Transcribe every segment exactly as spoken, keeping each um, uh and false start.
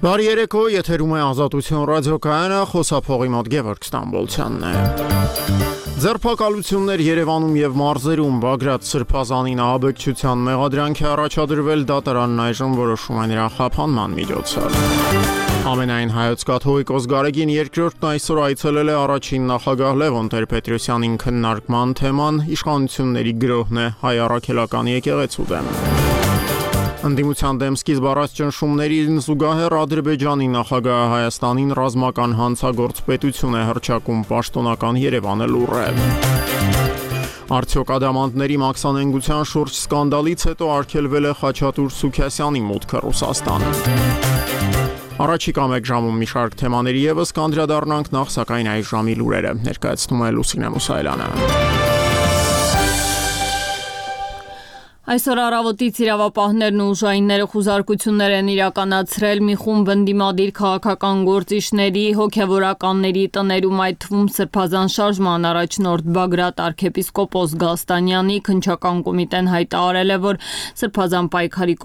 Բարի երեկո, եթերում է Ազատություն ռադիոկայանը, խոսափողի մոտ Գևորգ Ստամբոլցյանն է։ Ձերբակալություններ Երևանում եւ մարզերում Բագրատ Սրբազանին ահաբեկչության մեղադրանք է առաջադրվել, դատարանն այժմ որոշում է նրա խափանման միջոցով։ Ամենայն հայոց կաթողիկոս Գարեգին երկրորդն այսօր այցելել է առաջին նախագահ Լևոն Տեր-Պետրոսյանին քննարկման թեման իշխանությունների գրոհն է հայ առաքելական եկեղեցու դեմ։ Ընդդիմության դեմ սկիզբ առած ճնշումներին զուգահեռ Ադրբեջանի նախագահը Հայաստանին ռազմական հանցագործպետություն է հռչակում, պաշտոնական Երևանը լուռ է։ Արդյոք ադամանդների մաքսանենգության շուրջ սկանդալից հետո արգելվել է Խաչատուր Սուքիասյանի մուտքը Ռուսաստան։ Առաջիկա մեկ ժամում մի շարք թեմաների ևս կանդրադառնանք, նախ սակայն այս ժամի լուրերը ներկայացնում է Լուսինե Մուսայելյանը։ Այսօր առավոտից իրավապահներն ու ուժայինները խուզարկություններ են իրականացրել մի խումբ ընդդիմադիր քաղաքական գործիչների, հոգևորականների տներում, այդ թվում Սրբազան շարժման առաջնորդ Բագրատ arczepiskopos Գալստանյանի քննչական կոմիտեն հայտարարել է, որ Սրբազան պայքարի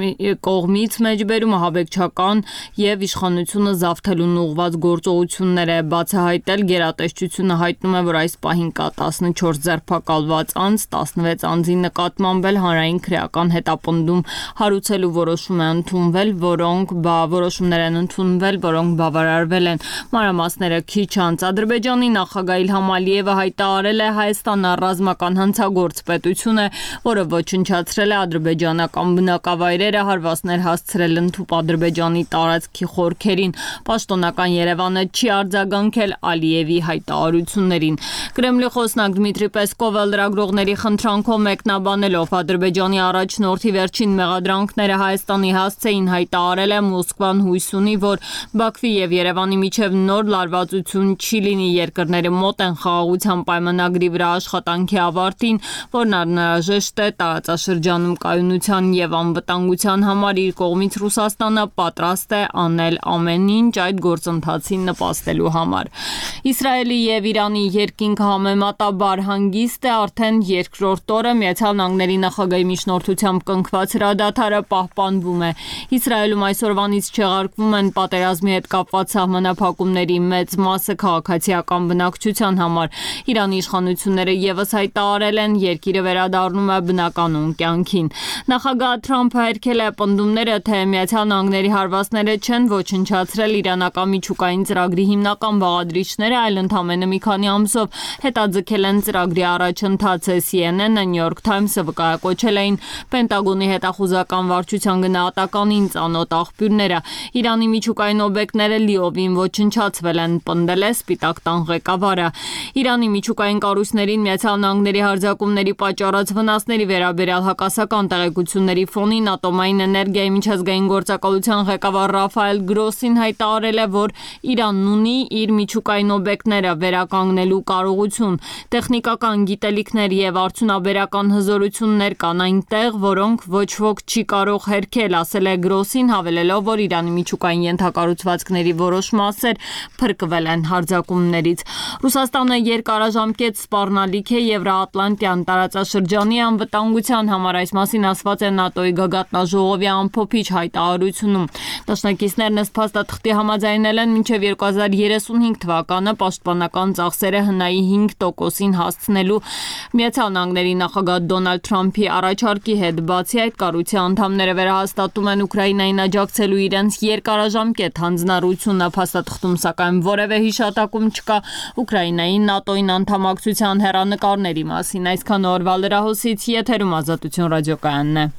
կողմից մեջբերում ահաբեկչական եւ իշխանությունը զավթելուն ուղղված գործողություններ է բացահայտել։ Գերատեսչությունը հայտնում է, որ այս պահին կա տասնչորս ձերբակալված անձ, տասնվեց անձի նկատմամբ էլ հանրային քրեական հետապնդում հարուցելու որոշում է ընդունվել, որոնք բա որոշումներ են ընդունվել, որոնք բավարարվել են։ Մանրամասները քիչ անց Ադրբեջանի նախագահ Իլհամ Ալիևը հայտարարել է Հայաստանը ռազմական հանցագործ պետություն է, որը ոչնչացրել է ադրբեջանական բնակավայրերը, հարվածներ հասցրել ընդհուպ Ադրբեջանի տարածքի խորքերին։ Պաշտոնական Երևանը չի արձագանքել Ալիևի հայտարարություններին։ Կրեմլի խոսնակ Դմիտրի Պեսկովը լրագրողների խնդրանքով մեկնաբանելով Ադրբեջանի առաջնորդի վերջին մեղադրանքները Հայաստանի հասցեին հայտարարել է Մոսկվան հույս ունի, որ Բաքվի եւ Երևանի միջև նոր լարվածություն չի լինի, երկրները մոտ են խաղաղության պայմանագրի վրա աշխատանքի ավարտին, որն անհրաժեշտ է տարածաշրջանում կայունության եւ անվտանգության համար։ Իր կողմից Ռուսաստանը պատրաստ է անել ամեն ինչ այդ գործընթացին նպաստելու համար։ Իսրայելի եւ Իրանի երկինքը համեմատաբար հանգիստ է, արդեն երկրորդ օրը Միացյալ Նահանգների նախագահի միջնորդությամբ կնքված հրադադարը պահպանվում է։ Իսրայելում այսօրվանից չեղարկվում են պատերազմի հետ կապված սահմանափակումների մեծ մասը քաղաքացիական բնակչության համար։ Իրանի իշխանությունները ևս հայտարարել են, երկիրը վերադառնում է բնականon կյանքին։ Նախագահ Թրամփը հերքել է պնդումները, թե Միացյալ Նահանգների հարվածները չեն ոչնչացրել իրանական միջուկային ծրագրի հիմնական բաղադրիչները, այլ ընդամենը մի քանի ամսով հետաձգել են ծրագրի առաջընթացը։ C N N-ը, New York Times-ը վկայակոչել էին Պենտագոնի հետախուզական վարչության գնահատականին ծանոթ աղբյուրները։ Իրանի միջուկային օբյեկտները լիովին ոչնչացվել են, պնդել է Սպիտակ տան ղեկավարը։ Իրանի միջուկային կառույցներին Միացյալ Նահանգների հարձակումների պատճառած վնասների վերաբերյալ հակասական տեղեկությունների ֆոնին Ատոմային էներգիայի միջազգային գործակալության ղեկավար Ռաֆայել Գրոսին հայտարարել է, որ Իրանն ունի իր միջուկային օբյեկտները վերականգնելու կարողություն, տեխնիկական գիտելիքներ եւ արդյունաբերական հզորություններ կան այնտեղ, որոնք ոչ ոք չի կարող հերքել, ասել է Գրոսին, հավելելով, որ Իրանի միջուկային ենթակառուցվածքների որոշ մասեր փրկվել են հարձակումներից։ Ռուսաստանը երկարաժամկետ սպառնալիք է Եվրոատլանտյան տարածաշրջանի անվտանգության համար, այս մասին ասված է ՆԱՏՕ-ի գագաթնաժողովի ամփոփիչ հայտարարությունում։ Դաշնակիցներն ըստ փաստաթղթի համաձայնել են մինչև երկու հազար երեսունհինգ թվականը պաշտպանական ծախսերը հնայի հինգ տոկոսին հասցնելու Միացյալ Նահանգների նախագահ Դոնալդ Թրամփի առաջարկի հետ։ Բացի այդ, կառույցի անդամները վերահաստատում են Ուկրաինային աջակցելու իրենց երկարաժամկետ հանձնառությունը։ Փաստաթղթում սակայն որևէ հիշատակում չկա Ուկրաինայի ՆԱՏՕ-ին անդամակցության հեռանկարների մասին։ Այսքան օրվա լրահոսից եթերում Ազատություն ռադիոկայանն է։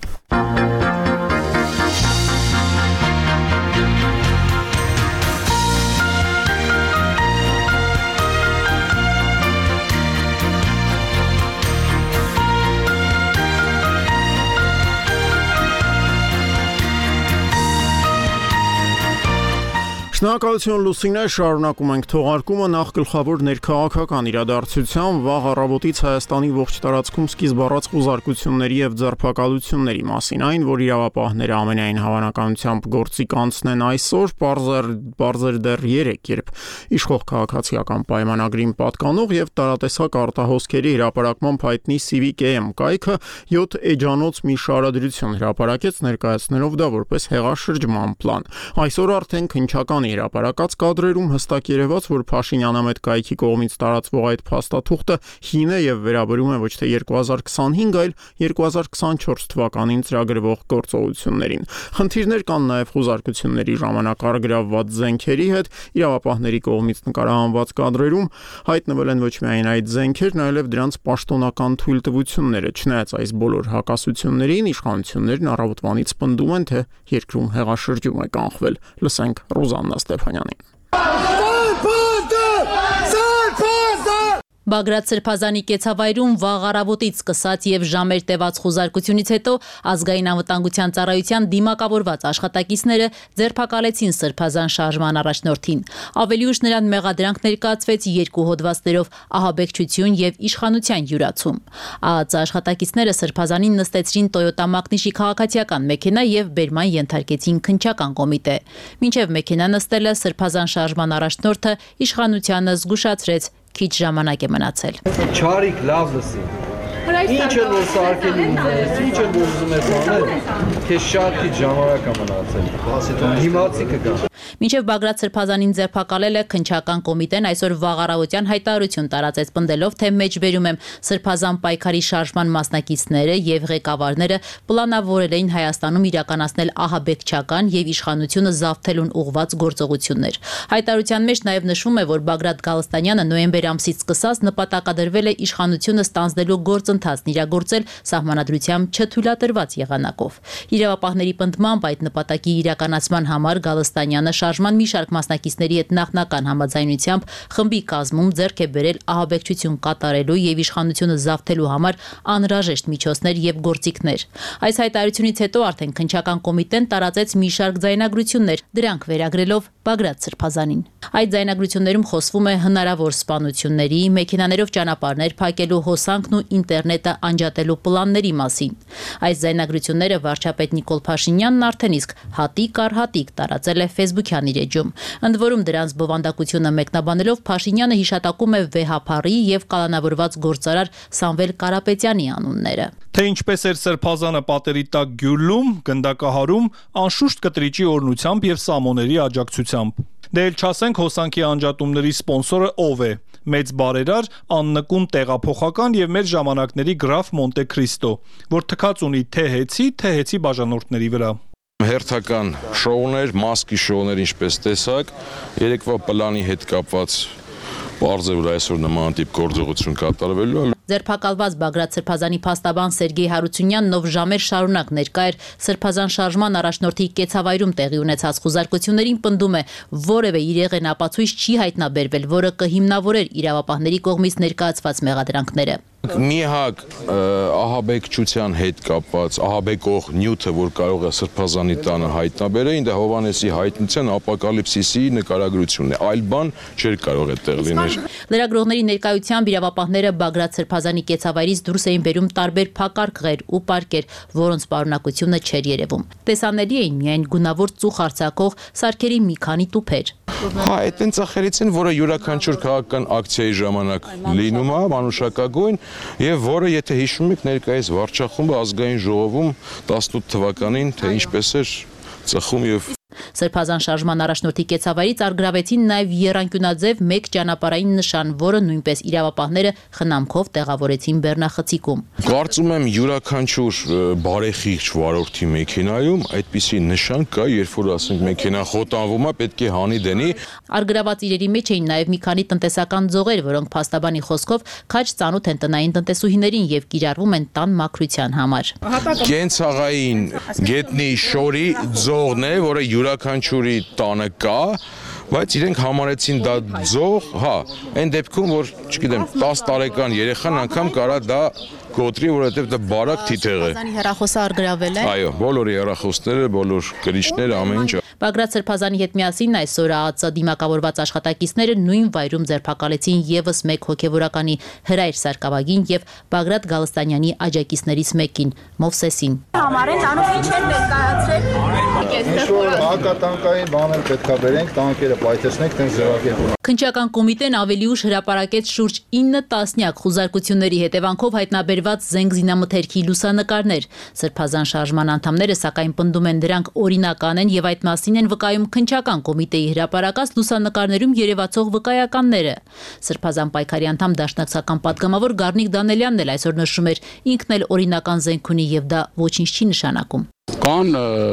Շնորհակալություն Լուսինե, շարունակում ենք թողարկումը նախ գլխավոր ներքաղաքական իրադարձության վաղ առավոտից Հայաստանի ողջ տարածքում սկիզբ առած խուզարկությունների եւ ձերբակալությունների մասին, այն, որ իրավապահները ամենայն հավանականությամբ գործի կանցնեն այսօր, բարձր բարձր դեռ երեք, երբ իշխող քաղաքացիական պայմանագրին պատկանող եւ տարատեսակ արտահոսքերի հրապարակման հայտնի Civic A M կայքը յոթ էջանոց մի շարադրություն հրապարակեց, ներկայացնելով դա որպես հեղաշրջման պլան։ Այսօր արդեն քննչական հրապարակած կադրերում հստակ երևաց, որ Փաշինյանամետ կայքի կողմից տարածվող այդ փաստաթուղթը հին է եւ վերաբերում է ոչ թե երկու հազար քսանհինգ, այլ երկու հազար քսանչորս թվականին ծրագրվող գործողություններին։ Խնդիրներ կան նաեւ խուզարկությունների ժամանակ արգրավված զենքերի հետ, իրավապահների կողմից նկարահանված կադրերում հայտնվել են ոչ միայն այդ զենքերն, այլև դրանց պաշտոնական թույլտվությունները։ Չնայած այս բոլոր հակասություններին, իշխանություններն առավոտվանից պնդում են, թե երկրում հեղաշրջում է կանխվել։ Լսենք Ռոզաննա Ստեփանյանին։ Բագրատ Սրբազանի կեցավայրում վաղ առավոտից սկսած եւ ժամեր տևած խուզարկությունից հետո ազգային անվտանգության ծառայության դիմակավորված աշխատակիցները ձերբակալեցին Սրբազան շարժման առաջնորդին։ Ավելի ուշ նրան մեղադրանք ներկայացվեց երկու հոդվածներով՝ ահաբեկչություն եւ իշխանության յուրացում։ ԱԱԾ աշխատակիցները Սրբազանին նստեցրին Toyota Magnish-ի քաղաքացիական մեքենա եւ բերման ենթարկեցին քննչական կոմիտե։ Մինչեւ մեքենա նստելը Սրբազան շարժման առաջնորդը իշխանությանը զգուշացրեց քիչ ժամանակ է մնացել։ Չարիք լավ լսի։ Ինչ է որ սարքելու ես, ինչ է որ ուզում ես անել, քեզ շատ քիչ ժամանակ է մնացել։ Դիմացի կգա։ Մինչև Բագրատ Սրբազանին ձերբակալել է քննչական կոմիտեն այսօր վաղ առավոտյան հայտարարություն տարածեց, պնդելով, թե մեջբերում եմ Սրբազան պայքարի շարժման մասնակիցները եւ ղեկավարները պլանավորել էին Հայաստանում իրականացնել ահաբեկչական եւ իշխանությունը զավթելուն ուղղված գործողություններ։ Հայտարարության մեջ նաեւ նշվում է, որ Բագրատ Գալստանյանը նոյեմբեր ամսից սկսած նպատակադրվել է իշխանությունը ստանձնելու գործընթացն իրագործել սահմանադրությամբ չթույլատրված եղանակով։ Իրավապահների պնդմամբ այդ նպատակի իրականացման համար Գալստանյանը շարժման մի շարք մասնակիցների հետ նախնական համաձայնությամբ խմբի կազմում ձեռք է բերել ահաբեկչություն կատարելու եւ իշխանությունը զավթելու համար անհրաժեշտ միջոցներ եւ գործիքներ։ Այս հայտարարությունից հետո արդեն քննչական կոմիտեն տարածեց մի շարք ձայնագրություններ, դրանք վերագրելով Բագրատ Սրբազանին։ Այդ ձայնագրություններում խոսվում է հնարավոր սպանությունների, մեքենաներով ճանապարհներ փակելու, հոսանքն ու ինտերնետը անջատելու պլանների մասին։ Այս ձայնագրությունները վարչապետ Նիկոլ Փաշինյանն արդեն իսկ հատիկ առ հատիկ տարածել է Facebook-յան իր էջում։ Ընդ որում դրանց բովանդակությունը մեկնաբանելով Փաշինյանը հիշատակում է վեհափառի եւ կալանավորված գործարար Սամվել Կարապետյանի անունները։ Թե ինչպես էր Սրբազանը պատերի տակ գյուլում, գնդակահարում, անշուշտ կտրիճի օրնությամբ եւ սամոների աջակցությամբ։ Դե էլ չասենք հոսանքի անջատումների սպոնսորը ով է։ Մեծ բարերար, աննկուն տեղափոխական եւ մեր ժամանակների գրաֆ Մոնտե Քրիստո, որ թքած ունի թե հեծի, թե հեծի բաժանորդների վրա։ Հերթական շոուներ, մասկի շոուներ, ինչպես տեսակ, երեկվա պլանի հետ կապված պարզ է, որ այսօր նման տիպ գործողություն կատարվելու է։ Ձերբակալված Բագրատ Սրբազանի փաստաբան Սերգեյ Հարությունյանն, ով ժամեր շարունակ ներկա էր Սրբազան շարժման առաջնորդի կեցավայրում տեղի ունեցած խուզարկություններին, պնդում է, որևէ իրեղեն ապացույց չի հայտնաբերվել, որը կհիմնավորեր իրավապահների կողմից ներկայացված մեղադրանքները։ Միհակ ահաբեկչության հետ կապված ահաբեկող նյութը, որ կարող է Սրբազանի տանը հայտնաբերեին, դա Հովհաննեսի հայտնության ապոկալիպսիսի նկարագրությունն է, այլ բան չէր կարող է տեղ լինել։ Լրագրողների ներկայությամբ իրավապահները Բագրատ Սրբազանի կեցավայրից դուրս էին բերում տարբեր փակարքեր ու պարկեր, որոնց պարունակությունը չէր երևում։ Տեսանելի էին միայն գունավոր ծուխ արձակող սարքերի մի քանի տուփեր։ Հա, այդ այն ծախերից են, որը յուրաքանչյուր քաղաքական ակցիայի ժամանակ լինում է, մանուշակագույն, եւ որը, եթե հիշում եք, ներկայիս վարչախումբը ազգային ժողովում տասնութ թվականին, թե ինչպես էր ծխում եւ Սրբազան շարժման առաջնորդի կեցավայրից արգրավեցին նաև եռանկյունաձև մեկ ճանապարհային նշան, որը նույնպես իրավապահները խնամքով տեղավորեցին Բեռնախցիկում։ Կարծում եմ յուրաքանչյուր բարեխիղճ վարորդի մեքենայում այդպիսի նշան կա, երբ որ ասենք մեքենան խոտանվում է, պետք է հանի դնի։ Արգրաված իրերի մեջ էին նաև մի քանի տնտեսական ձողեր, որոնք փաստաբանի խոսքով քաջ ծանոթ են տնային տնտեսուհիներին եւ կիրառվում են տան մաքրության համար։ Կենցաղային գետնի շորի ձողն է, որը յուրաքանչյուրի տանը կա, բայց իրենք համարեցին դա ձող, հա, այն դեպքում, որ, չգիտեմ, տասը տարեկան երեխան անգամ կարա դա գոտրի, որովհետև դա բարակ թիթեղ է։ Սրբազանի հեռախոսը արգրավել է։ Այո, բոլոր հեռախոսները, բոլոր կրիչները, ամեն ինչ։ Բագրատ Սրբազանի հետ միասին այսօր ԱԱԾ դիմակավորված աշխատակիցները նույն վայրում ձերբակալեցին եւս մեկ հոգեվորականի Հրայր Սարգսակին եւ Բագրատ Գալստանյանի աջակիցներից մեկին Մովսեսին։ Համարեն տանուք ինչ են ներկայացրել։ Հակատանկային բաներ պետքա բերենք, տանկերը պայթեցնենք, տենց ձևակերպում։ Քննչական կոմիտեն ավելի ուշ հրապարակեց շուրջ ինը տասնյակ խուզարկությունների հետևանքով հայտնաբերված զենք զինամթերքի լուսանկարներ։ Սրբազան շարժման անդամները սակայն պնդում են դրանք օրինական են եւ այդ մասին են վկայում քննչական կոմիտեի հրապարակած լուսանկարներում երևացող վկայականները։ Սրբազան պայքարի անդամ դաշնակցական պատգամավոր Գառնիկ Դանելյանն էլ այսօր նշում էր, ինքն էլ օրինական զենք ունի եւ դա ոչինչ չի նշանակում։ Կան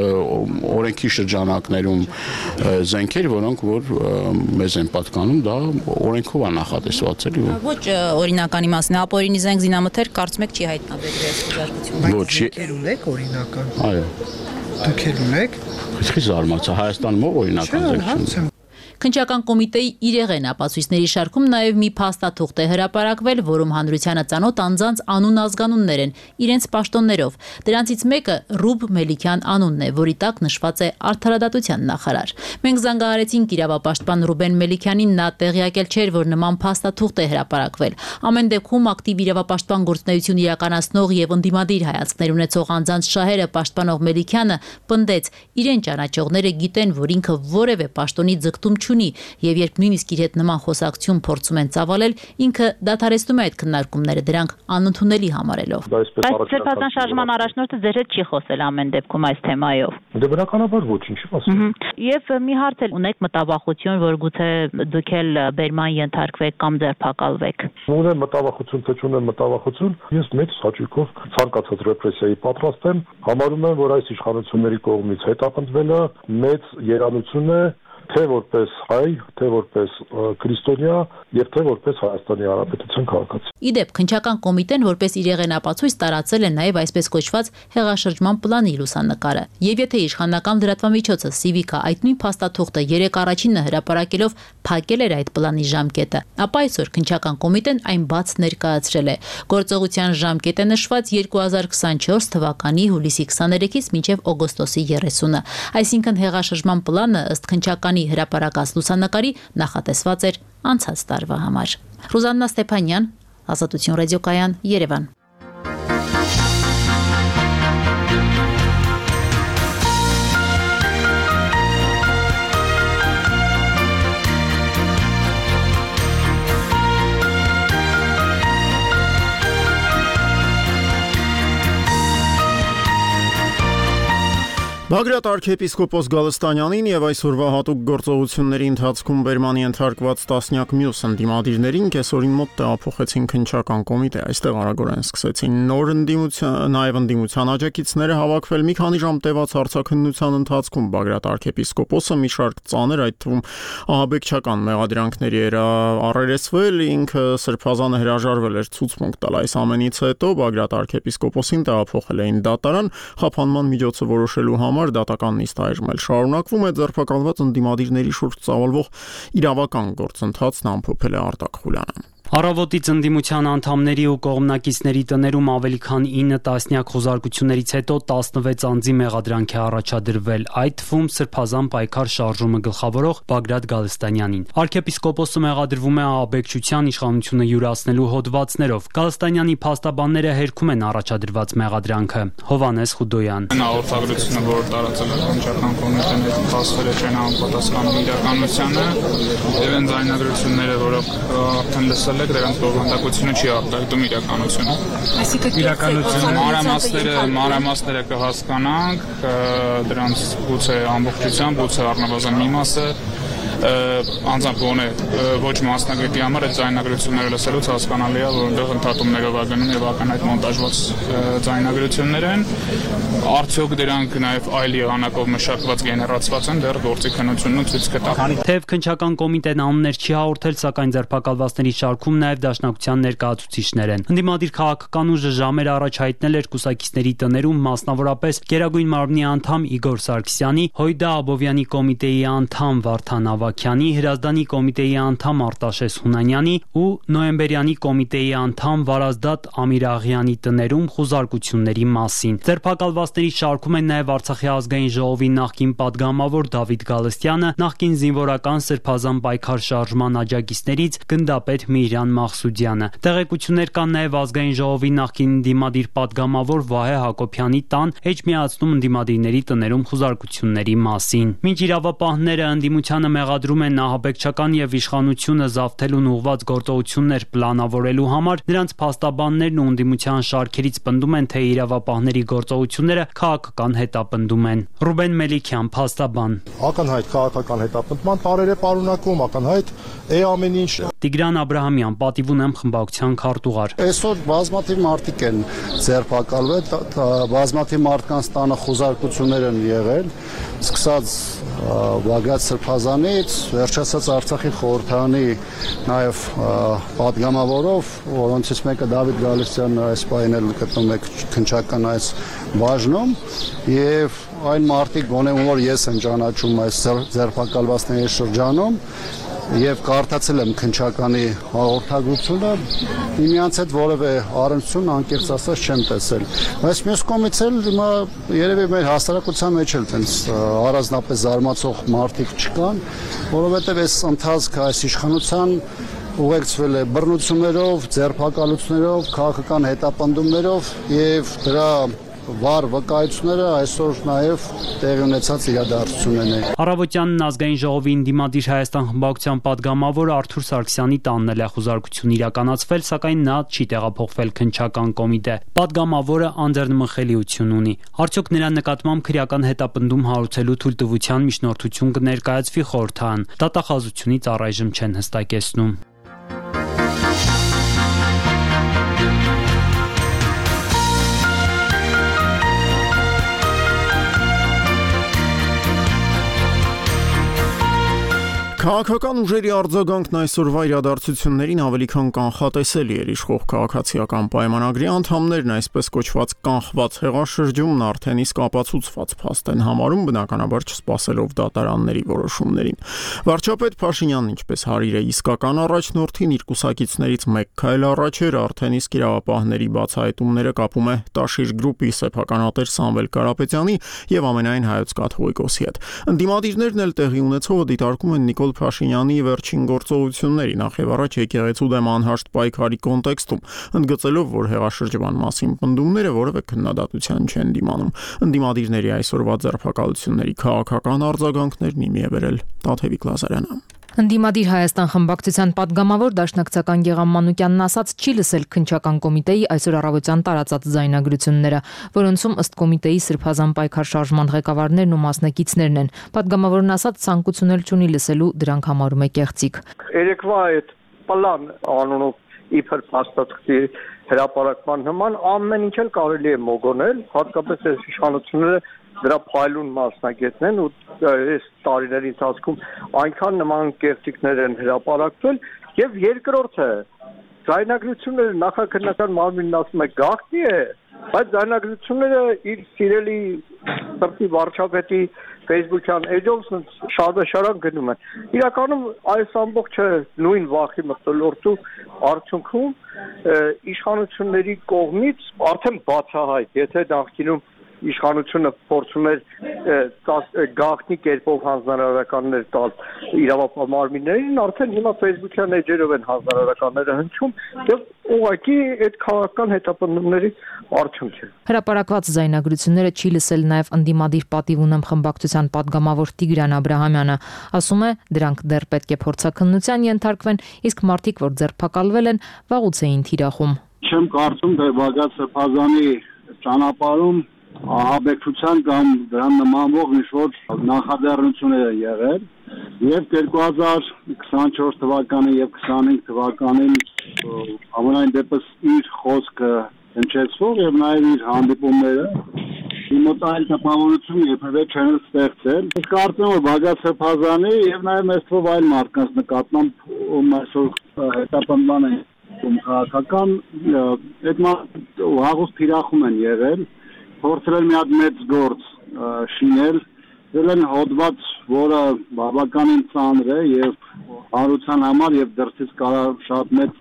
օրենքի շրջանակներում զենքեր, որոնք որ մեզ են պատկանում, դա օրենքով է նախատեսված էլի։ Ոչ օրինականի մասին, ապօրինի զենք զինամթերք կարծում եք չի հայտնաբերվել այս խոզարկությունում։ Ոչ, դուք ունեք օրինական։ Այո։ Դուք ունեք։ Իսկ զարմացա Հայաստանում ով օրինական զենք չունի։ Քննչական կոմիտեի իրեղեն ապացույցների շարքում նաև մի փաստաթուղթ է հրապարակվել, որում հանրությանը ծանոթ անձանց անուն-ազգանուններ են իրենց պաշտոններով։ Դրանցից մեկը Ռուբ Մելիքյան անունն է, որի տակ նշված է Արդարադատության նախարար։ Մենք զանգահարեցինք իրավապաշտպան Ռուբեն Մելիքյանին, նա տեղյակել չէր, որ նման փաստաթուղթ է հրապարակվել։ Ամեն դեպքում ակտիվ իրավապաշտպան գործունեություն իրականացնող եւ ընդդիմադիր հայացքներ ունեցող անձանց շահերը պաշտպանող Մելիքյանը պնդեց, իրեն ճանաչողները գիտեն, որ ինքը որևէ պաշտոնի ձգտում չունի, եւ երբ նույնիսկ իր հետ նման խոսակցություն փորձում են ծավալել, ինքը դադարեցնում է այդ քննարկումները, դրանք անընդունելի համարելով։ Բայց Սրբազան շարժման առաջնորդը ձեր հետ չի խոսել ամեն դեպքում այս թեմայով։ Դե բնականաբար ոչինչ չի ասում։ Եվ մի հարց էլ ունեք մտավախություն, որ գուցե դուք էլ բերման ենթարկվեք կամ ձերբակալվեք։ Ունեմ մտավախություն, թե չունեմ մտավախություն, ես մեծ հաճույքով ցանկացած ռեպրեսիայի պատրաստ եմ, համարում եմ, որ այս իշխանությունների կողմից հետապնդվելը մեծ երանություն է թե որպես հայ, թե որպես քրիստոնյա եւ թե որպես Հայաստանի Հանրապետության քաղաքացի։ Իդեպ քննչական կոմիտեն որպես իրեղեն ապացույց տարածել է նաեւ այսպես կոչված հեղաշրջման պլանի լուսանկարը։ Եվ եթե իշխանական լրատվամիջոցը Civic-ը այդ նույն փաստաթուղթը երեք առաջինը հրապարակելով փակել էր այդ պլանի ժամկետը, ապա այսօր քննչական կոմիտեն այն բաց ներկայացրել է։ Գործողության ժամկետը նշված երկու հազար քսանչորս թվականի հուլիսի քսաներեքից մինչև օգոստոսի երեսունը։ Այսինքն հեղաշրջման պլանը ըստ քննչականի հրապարակած լուսանկարի նախատեսված էր անցած տարվա համար։ Ռուզաննա Ստեփանյան, Ազատություն ռադիոկայան, Երևան։ Բագրատ arczepiskopos Գալստանյանին եւ այսօրվա հատուկ գործողությունների ընթացքում բերմանի ենթարկված տասնյակ մյուս ընդդիմադիրներին կեսօրին մոտ տեղափոխեցին քննչական կոմիտե։ Այստեղ արագորեն սկսեցին նոր ընդդիմության, նաեւ ընդդիմության աջակիցները հավաքվել։ Մի քանի ժամ տևած հարցաքննության ընթացքում Բագրատ arczepiskopos-ը մի շարք ծանր, այդ թվում ահաբեկչական մեղադրանքների էր առերեսվել, ինքը Սրբազանը հրաժարվել էր ցուցմունք տալ այս ամենից հետո Բագրատ arczepiskopos-ին տեղափոխել էին դատարան, խափանման միջոցը որոշելու համար դատական նիստը այժմ էլ շարունակվում է, ձերբակալված ընդդիմադիրների շուրջ ծավալվող իրավական գործընթացն ամփոփել է Արտակ Խուլյանը։ Առավոտից ընդդիմության անդամների ու կողմնակիցների տներում ավելի քան ինը տասնյակ խոզարկություններից հետո տասնվեց անձի մեղադրանք է առաջադրվել, այդ թվում Սրբազան պայքար շարժումը գլխավորող Բագրատ Գալստանյանին։ Arczepiskopos-ը մեղադրվում է ահաբեկչության իշխանությունը յուրացնելու հոդվածներով։ Գալստանյանի փաստաբանները հերքում են առաջադրված մեղադրանքը։ Հովանես Խուդոյան։ Հաղորդագրությունը, որ տարածել է քննչական կոմիտեն, փաստերը չեն համապատասխանում իրականությանը, եւ այն ձայնագրությունները, որոնք արդեն լսել դրանց բովանդակությունը չի արտահայտում իրականությունը։ Այսինքն իրականությունը մանրամասները, մանրամասները կհասկանանք, դրանց գուցե ամբողջությամբ, գուցե առնվազն մի մասը անձամբ գոնե ոչ մասնագետի համար այդ ձայնագրությունները լսելուց հասկանալի է, որ այնտեղ ընդհատումներով է գնում եւ ականայդ մոնտաժված ձայնագրություններ են։ Արդյոք դրանք նաեւ այլ եղանակով մշակված գեներացված են, դեռ գործի քննությունն ցույց կտա։ Թեև քննչական կոմիտեն անուններ չի հաղորդել, սակայն ձերբակալվածների շարքում նաեւ դաշնակցության ներկայացուցիչներ են։ Ընդդիմադիր քաղաքական ուժը ժամեր առաջ հայտնել էր կուսակիցների տներում, մասնավորապես Գերագույն մարմնի անդամ Իգոր Սարգսյանի, Հույդա Աբովյանի կոմիտեի անդամ Վարդան Ավագյանի, Հրազդանի կոմիտեի անդամ Արտաշես Հունանյանի ու Նոյեմբերյանի կոմիտեի անդամ Վարազդատ Ամիրաղյանի տներում խուզարկությունների մասին։ Ձերբակալվածների շարքում են նաև Արցախի ազգային ժողովի նախկին падգամավոր Դավիթ Գալստյանը, նախկին զինվորական Սրբազան պայքար շարժման աջակիցներից գնդապետ Միհրան Մաղսուդյանը։ Տեղեկություններ կան նաև ազգային ժողովի նախկին ընդդիմադիր падգամավոր Վահե Հակոբյանի տան Էջմիածնում ընդդիմադիրների տներում խուզարկությունների մասին։ Մինչ իրավապահները ընդդիմությանը մեղադրում են ահաբեկչական եւ իշխանությունը զավթելուն ուղղված գործողություններ պլանավորելու համար, նրանց փաստաբաններն ու ընդդիմության շարքերից պնդում են, թե իրավապահների գործողությունները քաղաքական հետապնդում են։ Ռուբեն Մելիքյան, փաստաբան։ Ակնհայտ քաղաքական հետապնդման տարեր է պարունակում, ակնհայտ է ամեն ինչ։ Տիգրան Աբրահամյան, Պատիվ ունեմ խմբակցության քարտուղար։ Այսօր բազմաթիվ մարդիկ են ձերբակալվել, բազմաթիվ մարդկանց տանը խուզարկություններ են եղել, սկսած Բագրատ Սրբազանից, վերջացած Արցախի խորհրդարանի նաև падգամավորով, որոնցից մեկը Դավիթ Գալստյանն այս պահին էլ գտնում եք քննչական այս բաժնում, եւ այն մարդիկ գոնե որ ես եմ ճանաչում այս ձերբակալվածների շրջանում եւ կարդացել եմ քննչականի հաղորդագրությունը, միմյանց հետ որևէ առնչություն անկեղծ ասած չեմ տեսել։ Բայց մյուս կողմից էլ հիմա երևի մեր հասարակության մեջ էլ տենց առանձնապես զարմացող մարդիկ չկան, որովհետեւ այս ընթացքը այս իշխանության ուղեկցվել է բռնություններով, ձերբակալություններով, քաղաքական հետապնդումներով եւ դրա վառ վկայությունները այսօր նաև տեղի ունեցած իրադարձություններն են։ Առավոտյանն ազգային ժողովի ընդդիմադիր Հայաստան խմբակցության падգամավոր Արթուր Սարգսյանի տանն էլ է խուզարկություն իրականացվել, սակայն նա չի տեղափոխվել քննչական կոմիտե։ Падգամավորը անձեռնմխելիություն ունի։ Արդյոք նրա նկատմամբ քրեական հետապնդում հարուցելու թույլտվության միջնորդություն կներկայացվի խորհրդարան։ Դատախազությունից առայժմ չեն հստակեցնում։ Քաղաքական ուժերի արձագանքն այսօրվա իրադարձություններին ավելի քան կանխատեսելի էր։ Իշխող քաղաքացիական պայմանագրի անդամներն այսպես կոչված կանխված հեղաշրջումն արդեն իսկ ապացուցված փաստ են համարում, բնականաբար չսպասելով դատարանների որոշումներին։ Վարչապետ Փաշինյանն, ինչպես հարիր է իսկական առաջնորդին, իր կուսակիցներից մեկ քայլ առաջ էր, արդեն իսկ իրավապահների բացահայտումները կապում է Տաշիր գրուպի սեփականատեր Սամվել Կարապետյանի եւ ամենայն հայոց կաթողիկոսի հետ։ Ընդդիմադիրներն էլ տեղի ունեցողը դիտարկում են Նիկոլ Փաշինյանի վերջին գործողությունների, նախ եւ առաջ եկեղեցու դեմ անհաշտ պայքարի կոնտեքստում, ընդգծելով, որ հեղաշրջման մասին պնդումները որևէ քննադատության չեն դիմանում։ Ընդդիմադիրների այսօրվա ձերբակալությունների քաղաքական արձագանքներն իմի է բերել Տաթևիկ Լազարյանը։ Ընդդիմադիր Հայաստան խմբակցության падգամավոր Դաշնակցական Գեղամ Մանուկյանն ասաց չի լսել քննչական կոմիտեի այսօր առավոտյան տարածած ձայնագրությունները, որոնցում ըստ կոմիտեի Սրբազան պայքար շարժման ղեկավարներն ու մասնակիցներն են։ Падգամավորն ասաց ցանկություն էլ չունի լսելու, դրանք համարում է կեղծիք։ Երեկվա այդ պլան անունով իբր փաստաթղթի հրապարակման նման ամեն ինչ էլ կարելի է մոգոնել, հատկապես այս իշխանությունները դրա փայլուն մասնագետն են ու այս տարիների ընթացքում այնքան նման կեղծիքներ են հրապարակվել եւ երկրորդը ձայնագրությունները նախաքննական մարմինն ասում է գաղտնի է, բայց ձայնագրությունները իր սիրելի սրտի վարչապետի Facebook-յան էջով շարժաշարան գնում են։ Իրականում այս ամբողջը նույն վախի մտորտու արդյունքում իշխանությունների կողմից արդեն բացահայտ, եթե նախկինում իշխանությունը փորձում էր գաղտնի կերպով հանձնարարականներ տալ իրավապահ մարմիններին, արդեն հիմա Facebook-յան էջերով են հանձնարարականները հնչում եւ ուղղակի այդ քաղաքական հետապնդումների արդյունք է։ Հրապարակված ձայնագրությունները չի լսել նաեւ ընդդիմադիր Պատիվ ունեմ խմբակցության падգամավոր Տիգրան Աբրահամյանը, ասում է, դրանք դեռ պետք է փորձաքննության ենթարկվեն, իսկ մարդիկ, որ ձերբակալվել են, վաղուց էին թիրախում։ Չեմ կարծում, թե Բագրատ Սրբազանի ճանապարհում ահաբեկչության կամ դրան նմանվող ինչ-որ նախաձեռնություններ են եղել եւ երկու հազար քսաներորդ թվականի եւ քսանհինգ թվականին ամենայն դեպս իր խոսքը հնչեցվող եւ նաեւ իր հանդիպումները մոտ այլ տպավորություն երբևէ չեն ստեղծել։ Ես կարծում եմ Բագրատ Սրբազանի եւ նաեւ մեծ թվով այլ մարդկանց նկատմամբ ում այսօր հետապնդման են քաղաքական այդ վաղուց թիրախում են եղել, փորձել են մի հատ մեծ գործ շինել, դրել են հոդված, որը բավականին ծանր է եւ հանրության համար եւ դրսից կարող շատ մեծ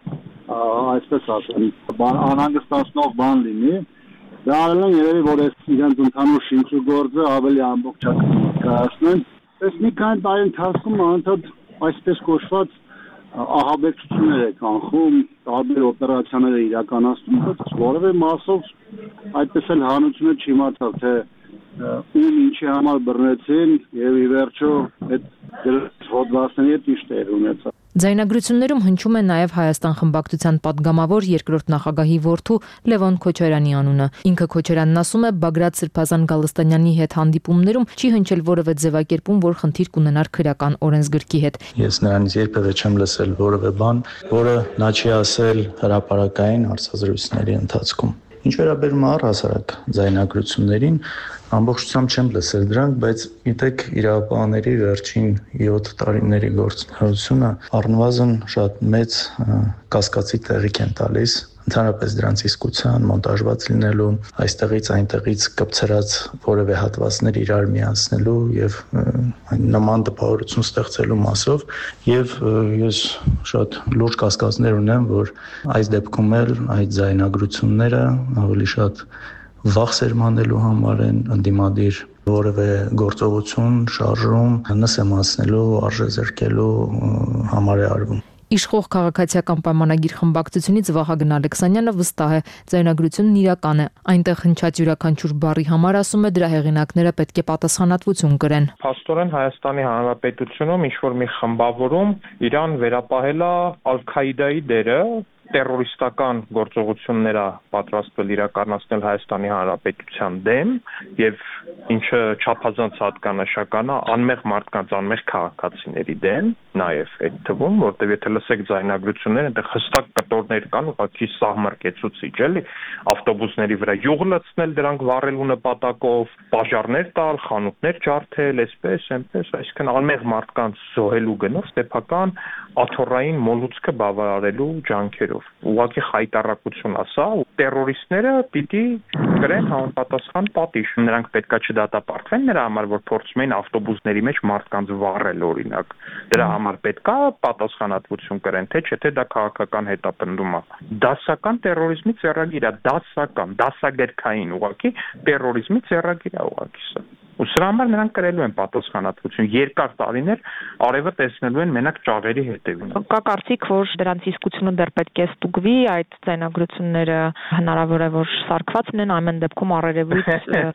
այսպես ասեմ անհանգստացնող բան լինի։ Դա արել են երևի որ այս իրենց ընդհանուր շինչուգործը ավելի ամբողջական կայացնեն։ Այս մի քանի տարի ընթացքում անընդհատ այսպես կոչված ահաբեկչություններ է կանխում, տարբեր օպերացիաներ է իրականացնում, բայց որևէ մասով այդպես էլ հանրությունը չիմացավ, թե ում ինչի համար բռնեցին եւ ի վերջո այդ հոդվածների հետ ինչ տեղ ունեցավ։ Ձայնագրություններում հնչում է նաև Հայաստան խմբակցության падգամավոր երկրորդ նախագահի որդու Լևոն Քոչարյանի անունը։ Ինքը Քոչարյանն ասում է Բագրատ Սրբազան Գալստանյանի հետ հանդիպումներում չի հնչել որևէ ձևակերպում, որ խնդիր կունենար քրեական օրենսգրքի հետ։ Ես նրանից երբևէ չեմ լսել որևէ բան, որը նա չի ասել հրապարակային հարցազրույցների ընթացքում։ Ինչ վերաբերում է առհասարակ ձայնագրություններին, ամբողջությամբ չեմ լսել դրանք, բայց գիտեք, իրավապահների վերջին յոթ տարիների գործունեությունը առնվազն շատ մեծ կասկածի տեղիք են տալիս ընդհանրապես դրանց իսկության, մոնտաժված լինելու, այստեղից այնտեղից կպցրած որևէ հատվածներ իրար միացնելու եւ նման տպավորություն ստեղծելու մասով եւ ես շատ լուրջ կասկածներ ունեմ, որ այս դեպքում էլ այդ ձայնագրությունները ավելի շատ վաղ սերմանելու համար են ընդդիմադիր որևէ գործողություն, շարժում, նսեմացնելու, արժեզրկելու համար է արվում։ Իշխող քաղաքացիական պայմանագիր խմբակցությունից Վահագն Ալեքսանյանը վստահ է, ձայնագրությունն իրական է։ Այնտեղ հնչած յուրաքանչյուր բառի համար, ասում է, դրա հեղինակները պետք է պատասխանատվություն կրեն։ Փաստորեն Հայաստանի Հանրապետությունում ինչ որ մի խմբավորում իրան վերապահել է Ալ-Քաիդայի դերը, տերորիստական գործողություններ է պատրաստվել իրականացնել Հայաստանի Հանրապետության դեմ եւ ինչը չափազանց հատկանշական է անմեղ մարդկանց, անմեղ քաղաքացիների դեմ, նաեւ այդ թվում, որտեղ եթե լսեք ձայնագրությունները, այնտեղ հստակ կտորներ կան, ուղղակի սահմռկեցուցիչ, էլի, ավտոբուսների վրա յուղ լցնել, դրանք վառելու նպատակով, բաժարներ տալ, խանութներ ջարդել, այսպես, այնպես, այսինքն անմեղ մարդկանց զոհելու գնով սեփական աթոռային մոլուցքը բավարարելու ջանքերով։ Ուղղակի խայտարակություն ասա, տերորիստները պիտի կրեն համապատասխան պատիժ։ Նրանք պետքա չդատապարտվեն նրա համար, որ փորձում են ավտոբուսների մեջ մարդկանց վառել օրինակ։ Դրա համար պետքա պատասխանատվություն կրեն, թե չէ թե դա քաղաքական հետապնդում է։ Դասական տերորիզմի ծերագիր է, դասական, դասագրքային ուղղակի տերորիզմի ծերագիր է ուղղակի սա։ Ու սրա համար նրանք կրելու են պատասխանատվություն։ Երկար տարիներ արևը տեսնելու են մենակ ճաղերի հետևին։ Կա կարծիք, որ դրանց իսկությունը դեռ պետք է ստուգվի, այդ ձայնագրությունները հնարավոր է որ սարքված լինեն, ամեն դեպքում առերևույթ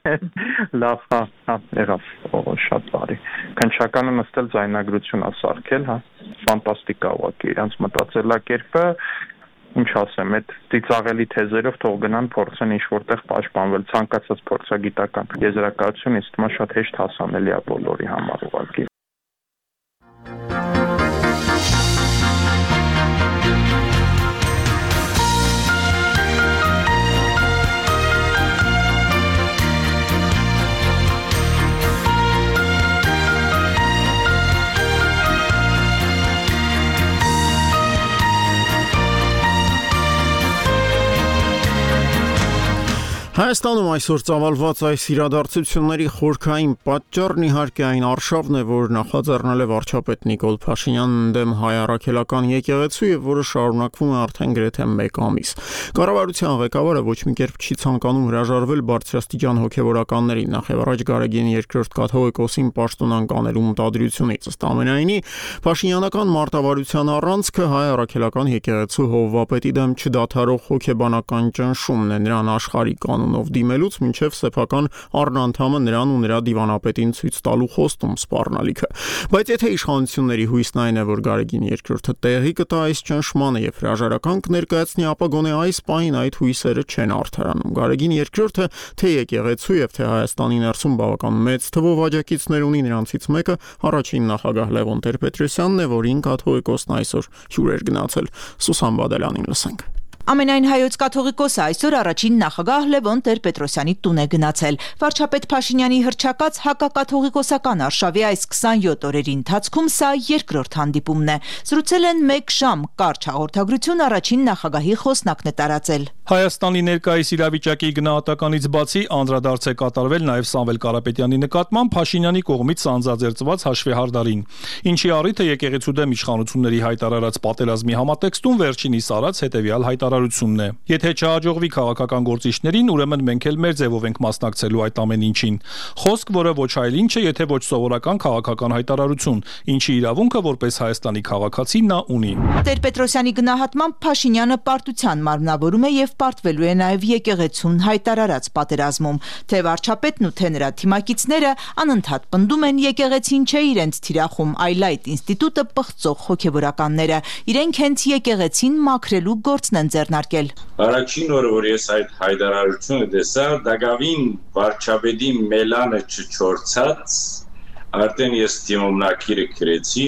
լավ, հա, հա, եղավ, շատ բարի։ Քննչականը նստել ձայնագրություն ասարքել, հա, ֆանտաստիկ է ուղղակի իրանց մտածելակերպը։ Ինչ ասեմ, այդ ծիծաղելի թեզերով թող գնան փորձեն ինչ որտեղ պաշտպանվել, ցանկացած փորձագիտական եզրակացություն ինձ թվում է շատ հեշտ հասանելի է բոլորի համար ուղղակի։ Հայաստանում այսօր ծավալված այս իրադարձությունների խորքային պատճառն իհարկե այն արշավն է, որ նախաձեռնել է վարչապետ Նիկոլ Փաշինյանն դեմ հայ-առաքելական եկեղեցու եւ որը շարունակվում է արդեն գրեթե մեկ ամիս։ Կառավարության ղեկավարը ոչ մի կերպ չի ցանկանում հրաժարվել բարձրաստիճան հոգեվորականների նախ եւ առաջ Գարեգին երկրորդ կաթողիկոսին պաշտոնանկ անելու մտադրությունից։ Ըստ ամենայնի, Փաշինյանական մարտավարության առանցքը հայ-առաքելական եկեղեցու հովվապետի դեմ չդադարող հոգեբանական ճնշումն է, նրան աշխարհի կանոնով դիմելուց մինչև սեփական առնանդամը նրան ու նրա դիվանապետին ցույց տալու խոստում սպառնալիքը։ Բայց եթե իշխանությունների հույսն այն է, որ Գարեգին երկրորդը տեղի կտա այս ճնշմանը եւ հրաժարական կներկայացնի, ապա գոնե այս պահին այդ հույսերը չեն արդարանում։ Գարեգին երկրորդը թե եկեղեցու եւ թե Հայաստանի ներսում բավական մեծ թվով աջակիցներ ունի, նրանցից մեկը առաջին նախագահ Լևոն Տեր-Պետրոսյանն է, որին կաթողիկոսն այսօր հյուր էր գնացել։ Սուսան Բադալյանին լսենք։ Ամենայն հայոց կաթողիկոսը այսօր առաջին նախագահ Լևոն Տեր-Պետրոսյանի տուն է գնացել։ Վարչապետ Փաշինյանի հռչակած հակակաթողիկոսական արշավի այս քսանյոթ օրերի ընթացքում սա երկրորդ հանդիպումն է։ Զրուցել են մեկ ժամ, կարճ հաղորդագրություն առաջին նախագահի խոսնակն է տարածել։ Հայաստանի ներկայիս իրավիճակի գնահատականից բացի անդրադարձ է կատարվել նաև Սամվել Կարապետյանի նկատմամբ Փաշինյանի կողմից սանձազերծված հաշվեհարդարին, ինչի առիթը եկեղեցու դեմ իշխանությունների հայտարարած պատերազմի համատեքստում վերջինիս արած հետևյալ հայտարարությունն է. Եթե չհաջողվի քաղաքական գործիչներին, ուրեմն մենք էլ մեր ձևով ենք մասնակցելու այդ ամեն ինչին։ Խոսք, որը ոչ այլ ինչ է, եթե ոչ սովորական քաղաքական հայտարարություն, ինչի իրավունքը որպես Հայաստանի քաղաքացի նա ունի։ Տեր-Պետրոսյանի գնահատմամբ Փաշինյանը պարտության մարմնավորում է եւ պարտվելու է նաև եկեղեցուն հայտարարած պատերազմում, թե վարչապետն ու թե նրա թիմակիցները անընդհատ պնդում են եկեղեցին չէ իրենց թիրախում, այլ այդ ինստիտուտը պղծող հոգևորականները, իրենք հենց եկեղեցին մաքրելու գործն են ձեռնարկել։ Առաջին օրը, որ ես այդ հայտարարությունը տեսա, դակավին վարչապետի մելանը չչորցած, արդեն ես թիմումնակիրը գրեցի,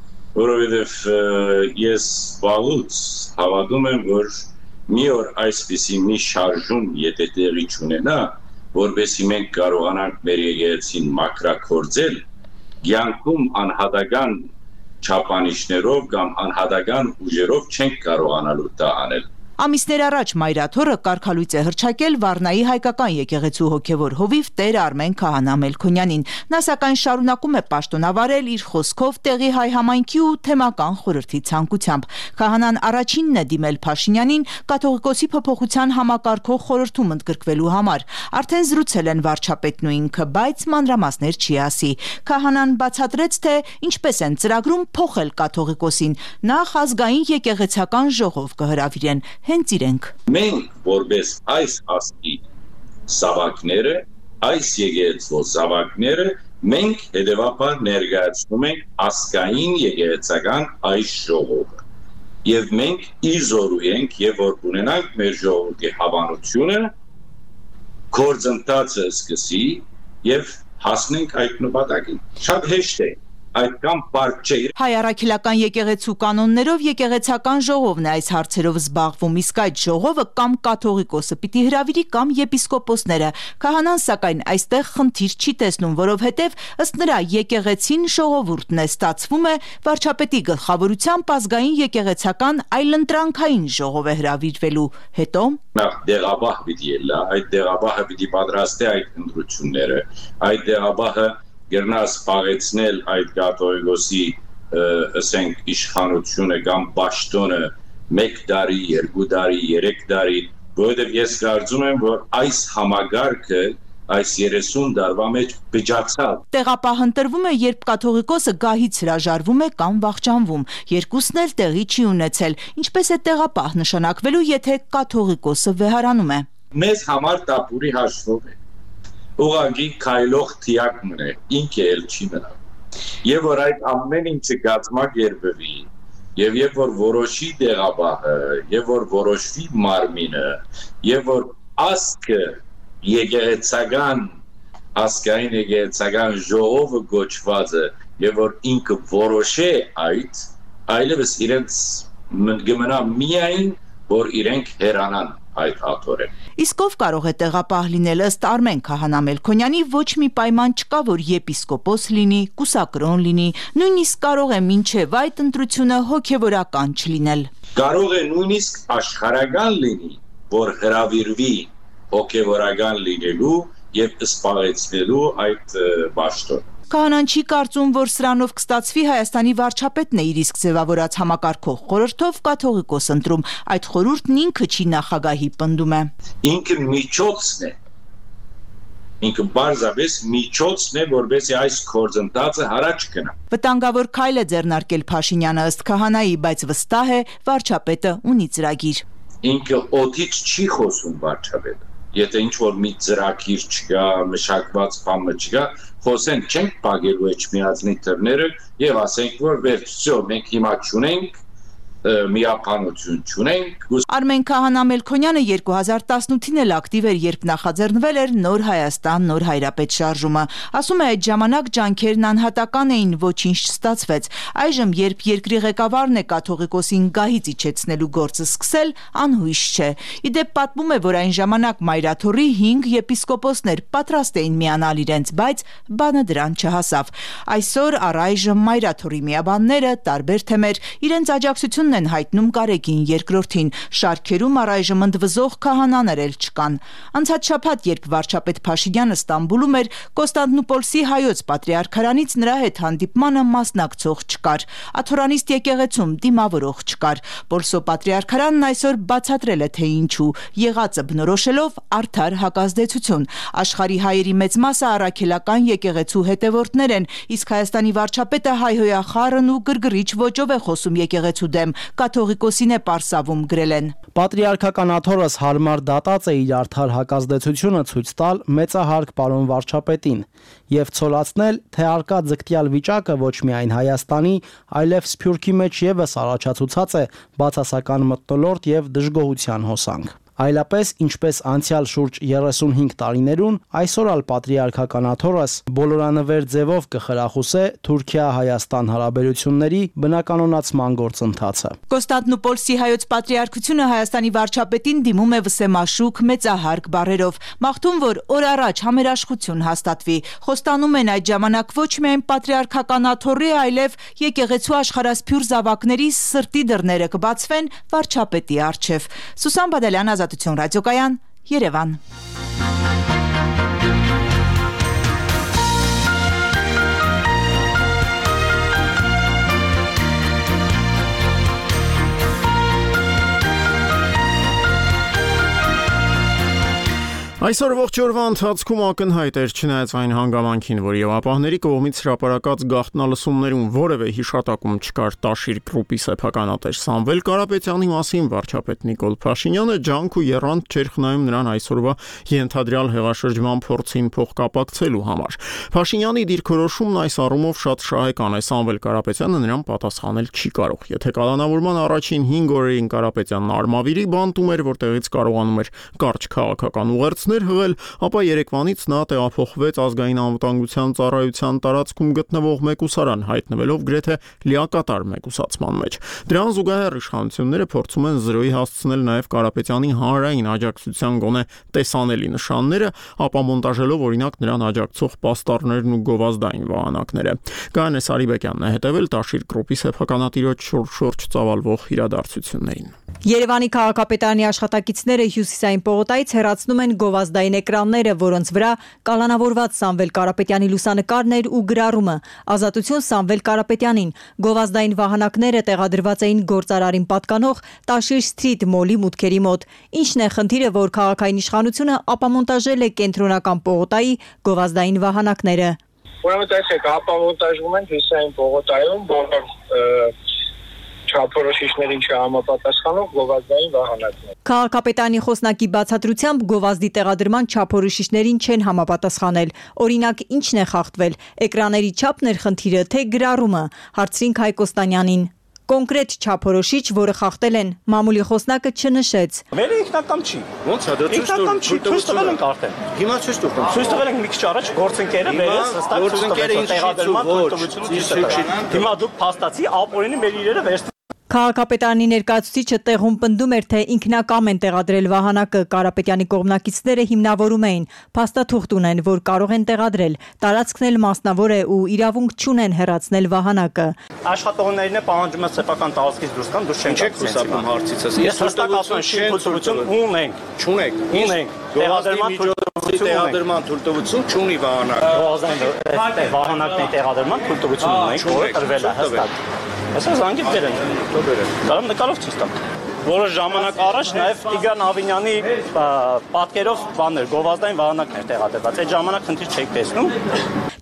որովհետև ես վաղուց հավատում եմ, որ մի օր այսպիսի մի շարժում եթե տեղի չունենա, որովհետև մենք կարողանանք մեր եկեղեցին մաքրաքործել, կյանքում անհատական չափանիշներով կամ անհատական ուժերով չենք կարողանալու դա անել։ Ամիսներ առաջ Մայրաթորը կարգալույծ է հռչակել Վառնայի հայկական եկեղեցու հոգևոր հովիվ Տեր Արմեն Քահանա Մելքոնյանին։ Նա սակայն շարունակում է պաշտոնավարել իր խոսքով տեղի հայ համայնքի ու թեմական խորհրդի ցանկությամբ։ Քահանան առաջինն է դիմել Փաշինյանին կաթողիկոսի փոփոխության համակարգող խորհրդում ընդգրկվելու համար։ Արդեն զրուցել են վարչապետն ու ինքը, բայց մանրամասներ չի ասի։ Քահանան բացատրեց, թե ինչպես են ծրագրում փոխել կաթողիկոսին։ Նախ ազգային եկեղեցական ժողով կհրավիրեն հենց իրենք։ Մենք որպես այս ազգի զավակները, այս եկեղեցու զավակները, մենք հետևաբար ներկայացնում ենք ազգային եկեղեցական այս ժողովը։ Եվ մենք իզորու ենք եւ որ ունենանք մեր ժողովրդի հավանությունը, գործընթացը սկսի եւ հասնենք այդ նպատակին։ Շատ հեշտ է։ Այդքան բարդ չէ։ Հայ առաքելական եկեղեցու կանոններով եկեղեցական ժողովն է այս հարցերով զբաղվում, իսկ այդ ժողովը կամ կաթողիկոսը պիտի հրավիրի կամ եպիսկոպոսները։ Քահանան սակայն այստեղ խնդիր չի տեսնում, որովհետև ըստ նրա եկեղեցին ժողովուրդն է, ստացվում է վարչապետի գլխավորությամբ ազգային եկեղեցական այլընտրանքային ժողով է հրավիրվելու։ Հետո նախ դեղաբահ պիտի ելա, այդ դեղաբահը պիտի պատրաստի այդ ընտրությունները, այդ դեղաբահը գերնա սպաղեցնել այդ կաթողիկոսի ասենք իշխանությունը կամ պաշտոնը մեկ տարի, երկու տարի, երեք տարի, որովհետև ես կարծում եմ, որ այս համագարկը այս երեսուն տարվա մեջ բջացավ։ Տեղապահ ընտրվում է, երբ կաթողիկոսը գահից հրաժարվում է կամ վախճանվում։ Երկուսն էլ տեղի չի ունեցել։ Ինչպես է տեղապահ նշանակվելու, եթե կաթողիկոսը վեհարանում է։ Մեզ համար տապուրի հաշվով է։ Ուղղակի քայլող թիակն է, ինքը էլ չի մնա։ Եվ որ այդ ամեն ինչը կազմակերպվի, եւ երբ որ որոշի տեղաբահը, եւ որ որոշվի մարմինը, եւ որ ազգը եկեղեցական ազգային եկեղեցական ժողովը գոչվածը, եւ որ ինքը որոշե այդ, այլևս իրենց գմնա միայն, որ իրենք հերանան այդ հաթորը։ Իսկ ով կարող է տեղապահ լինել ըստ Արմեն Քահանա Մելքոնյանի ոչ մի պայման չկա, որ եպիսկոպոս լինի, կուսակրոն լինի, նույնիսկ կարող է մինչև այդ ընտրությունը հոգևորական չլինել։ Կարող է նույնիսկ աշխարհական լինի, որ հրավիրվի հոգևորական լինելու եւ սպառեցնելու այդ պաշտոնը։ Քահանան չի կարծում, որ սրանով կստացվի Հայաստանի վարչապետն է իր իսկ ձևավորած համակարգող խորհրդով կաթողիկոս ընտրում, այդ խորհուրդն ինքը չի նախագահի պնդում է։ Ինքը միջոցն է։ Ինքը բարձրապես միջոցն է, որովհետեւ այս գործընթացը առաջ գնա։ Վտանգավոր քայլ է ձեռնարկել Փաշինյանը ըստ Քահանայի, բայց վստահ է վարչապետը ունի ծրագիր։ Ինքը օդից չի խոսում վարչապետը։ Եթե ինչ-որ մի ծրագիր չկա, մշակված բան չկա, խոսենք չենք պագելու էջ միածնի թռները եւ ասենք, որ վերջիո մենք հիմա չունենք միապանություն չունենք։ Արմեն Քահանա Մելքոնյանը երկու հազար տասնութին էլ ակտիվ էր, երբ նախաձեռնվել էր Նոր Հայաստան, Նոր Հայրապետ շարժումը։ Ասում է, այդ ժամանակ ջանքերն անհատական էին, ոչինչ չստացվեց։ Այժմ, երբ երկրի ղեկավարն է կաթողիկոսին գահից իջեցնելու գործը սկսել, անհույս չէ։ Իդեպ պատմում է, որ այն ժամանակ Մայրաթորի հինգ եպիսկոպոսներ պատրաստ էին միանալ իրենց, բայց բանը դրան չհասավ։ Այսօր առայժմ Մայրաթորի միաբանները տարբեր թեմեր իրենց աջակցությունն են հայտնում Կարեգին երկրորդին։ Շարքերում առայժմ ընդվզող քահանաներ էլ չկան։ Անցած շաբաթ, երբ վարչապետ Փաշինյանը Ստամբուլում էր, Կոստանդնուպոլսի հայոց պատրիարքարանից նրա հետ հանդիպմանը մասնակցող չկար։ Աթորանիստ եկեղեցում դիմավորող չկար։ Պոլսո պատրիարքարանն այսօր բացատրել է, թե ինչու, եղածը բնորոշելով արդար հակազդեցություն։ Աշխարհի հայերի մեծ մասը առաքելական եկեղեցու հետևորդներ են, իսկ Հայաստանի վարչապետը հայհոյախառն ու գրգռիչ ոճով է խոսում եկեղեցու դեմ, կաթողիկոսին է պարսավում, գրել են։ Պատրիարքական աթոռս հարմար դատած է իր արդար հակազդեցությունը ցույց տալ մեծահարկ պարոն վարչապետին եւ ցոլացնել, թե արկա ձգտյալ վիճակը ոչ միայն Հայաստանի, այլև Սփյուռքի մեջ եւս առաջացուցած է բացասական մթնոլորտ եւ դժգոհության հոսանք։ Այլապես, ինչպես անցյալ շուրջ երեսունհինգ տարիներուն, այսօր ալ պատրիարքական աթոռս բոլորանվեր ձևով կխրախուսե Թուրքիա-Հայաստան հարաբերությունների բնականոնացման գործընթացը։ Կոստանդնուպոլսի հայոց պատրիարքությունը Հայաստանի վարչապետին դիմում է վսեմաշուկ մեծահարկ բառերով, մաղթում, որ օր առաջ համերաշխություն հաստատվի։ Խոստանում են այդ ժամանակ ոչ միայն պատրիարքական աթոռի, այլև եկեղեցու աշխարհասփյուռ զավակների սրտի դռները կբացվեն վարչապետի առջև։ Սուսան Բադալյան, Ազատություն ռադիոկայան, Երևան։ Այսօր ողջ օրվա ընթացքում ակնհայտ էր, չնայած այն հանգամանքին, որ Եվապահների կողմից հրապարակած գաղտնալսումներում որևէ հիշատակում չկար Տաշիր գրուպի սեփականատեր Սամվել Կարապետյանի մասին, վարչապետ Նիկոլ Փաշինյանը ջանք ու եռանդ չէր խնայում նրան այսօրվա ենթադրյալ հեղաշրջման փորձին փոխկապակցելու համար։ Փաշինյանի դիրքորոշումն այս առումով շատ շահեկան է, Սամվել Կարապետյանը նրան պատասխանել չի կարող։ Եթե կալանավորման առաջին հինգ օրերին Կարապետյանն Արմավիրի բանտում էր, որտեղից կարողանում էր կարճ քաղաքական ուղերձ հղել, ապա Երևանից նա տեղափոխվեց ազգային անվտանգության ծառայության տարածքում գտնվող մեկուսարան, հայտնվելով գրեթե լիակատար մեկուսացման մեջ։ Դրան զուգահեռ իշխանությունները փորձում են զրոյի հասցնել նաև Կարապետյանի հանրային աջակցության գոնե տեսանելի նշանները, ապա մոնտաժելով օրինակ նրան աջակցող պաստառներն ու գովազդային վահանակները։ Գայանե Սարիբեկյանն է հետևել Տաշիր գրուպի սեփականատիրոջ շուրջ ծավալվող իրադարձություններին։ Երևանի քաղաքապետարանի աշխատակիցները Հյուսիսային պողոտայից հեռացնում են գովազդային էկրանները, որոնց վրա կալանավորված Սամվել Կարապետյանի լուսանկարն էր ու գրառումը «Ազատություն Սամվել Կարապետյանին»։ Գովազդային վահանակները տեղադրված էին գործարարին պատկանող Տաշիր Սթրիթ մոլի մուտքերի մոտ։ Ինչն է խնդիրը, որ քաղաքային իշխանությունը ապամոնտաժել է կենտրոնական պողոտայի գովազդային վահանակները։ Ուրեմն տեսեք, ապամոնտաժվում են Հյուսիսային պողոտայում բոլոր չափորոշիչներին չհամապատասխանող գովազդային վահանակներ։ Քաղաքապետարանի խոսնակի բացատրությամբ գովազդի տեղադրման չափորոշիչներին չեն համապատասխանել։ Օրինակ, ինչն է խախտվել։ Էկրաների չափն էր խնդիրը, թե գրառումը, հարցրինք Հայկ Օստանյանին։ Կոնկրետ չափորոշիչ, որը խախտել են, մամուլի խոսնակը չնշեց։ Մերը ինքնակամ չի։ Ոնց է դա ցույց տվել ենք արդեն։ Հիմա ցույց տվենք։ Ցույց տվել ենք մի քիչ առաջ գործընկերը վերս հստակ գործընկերը տեղադրման թույլտվություն։ Հիմա դուք փաստացի ապօրինի մեր իրերը վերս Քաղաքապետարանի ներկայացուցիչը տեղում պնդում էր, թե ինքնակամ են տեղադրել վահանակը։ Կարապետյանի կողմնակիցները հիմնավորում էին, փաստաթուղթ ունեն, որ կարող են տեղադրել, տարածքն էլ մասնավոր է ու իրավունք չունեն հեռացնել վահանակը։ Աշխատողներն է պահանջում են սեփական տարածքից դուրս գան, դուրս չեն գալիս հարցիցս։ Ես հստակ ասում եմ, թույլտվություն ունենք, չունենք։ Ունենք։ Տեղադրման տեղադրման թույլտվություն չունի վահանակը։ Վահանակն է տեղադրման թույլտվություն ունենք, որը տրվել է հստակ։ Այսօր զանգիվ դեր են, կարամ նկարով ցույց տամ։ Որոշ ժամանակ առաջ նաև Տիգրան Ավինյանի պատկերով բաներ, գովազդային վահանակներ տեղադրված։ Այդ ժամանակ խնդիր չեք տեսնում։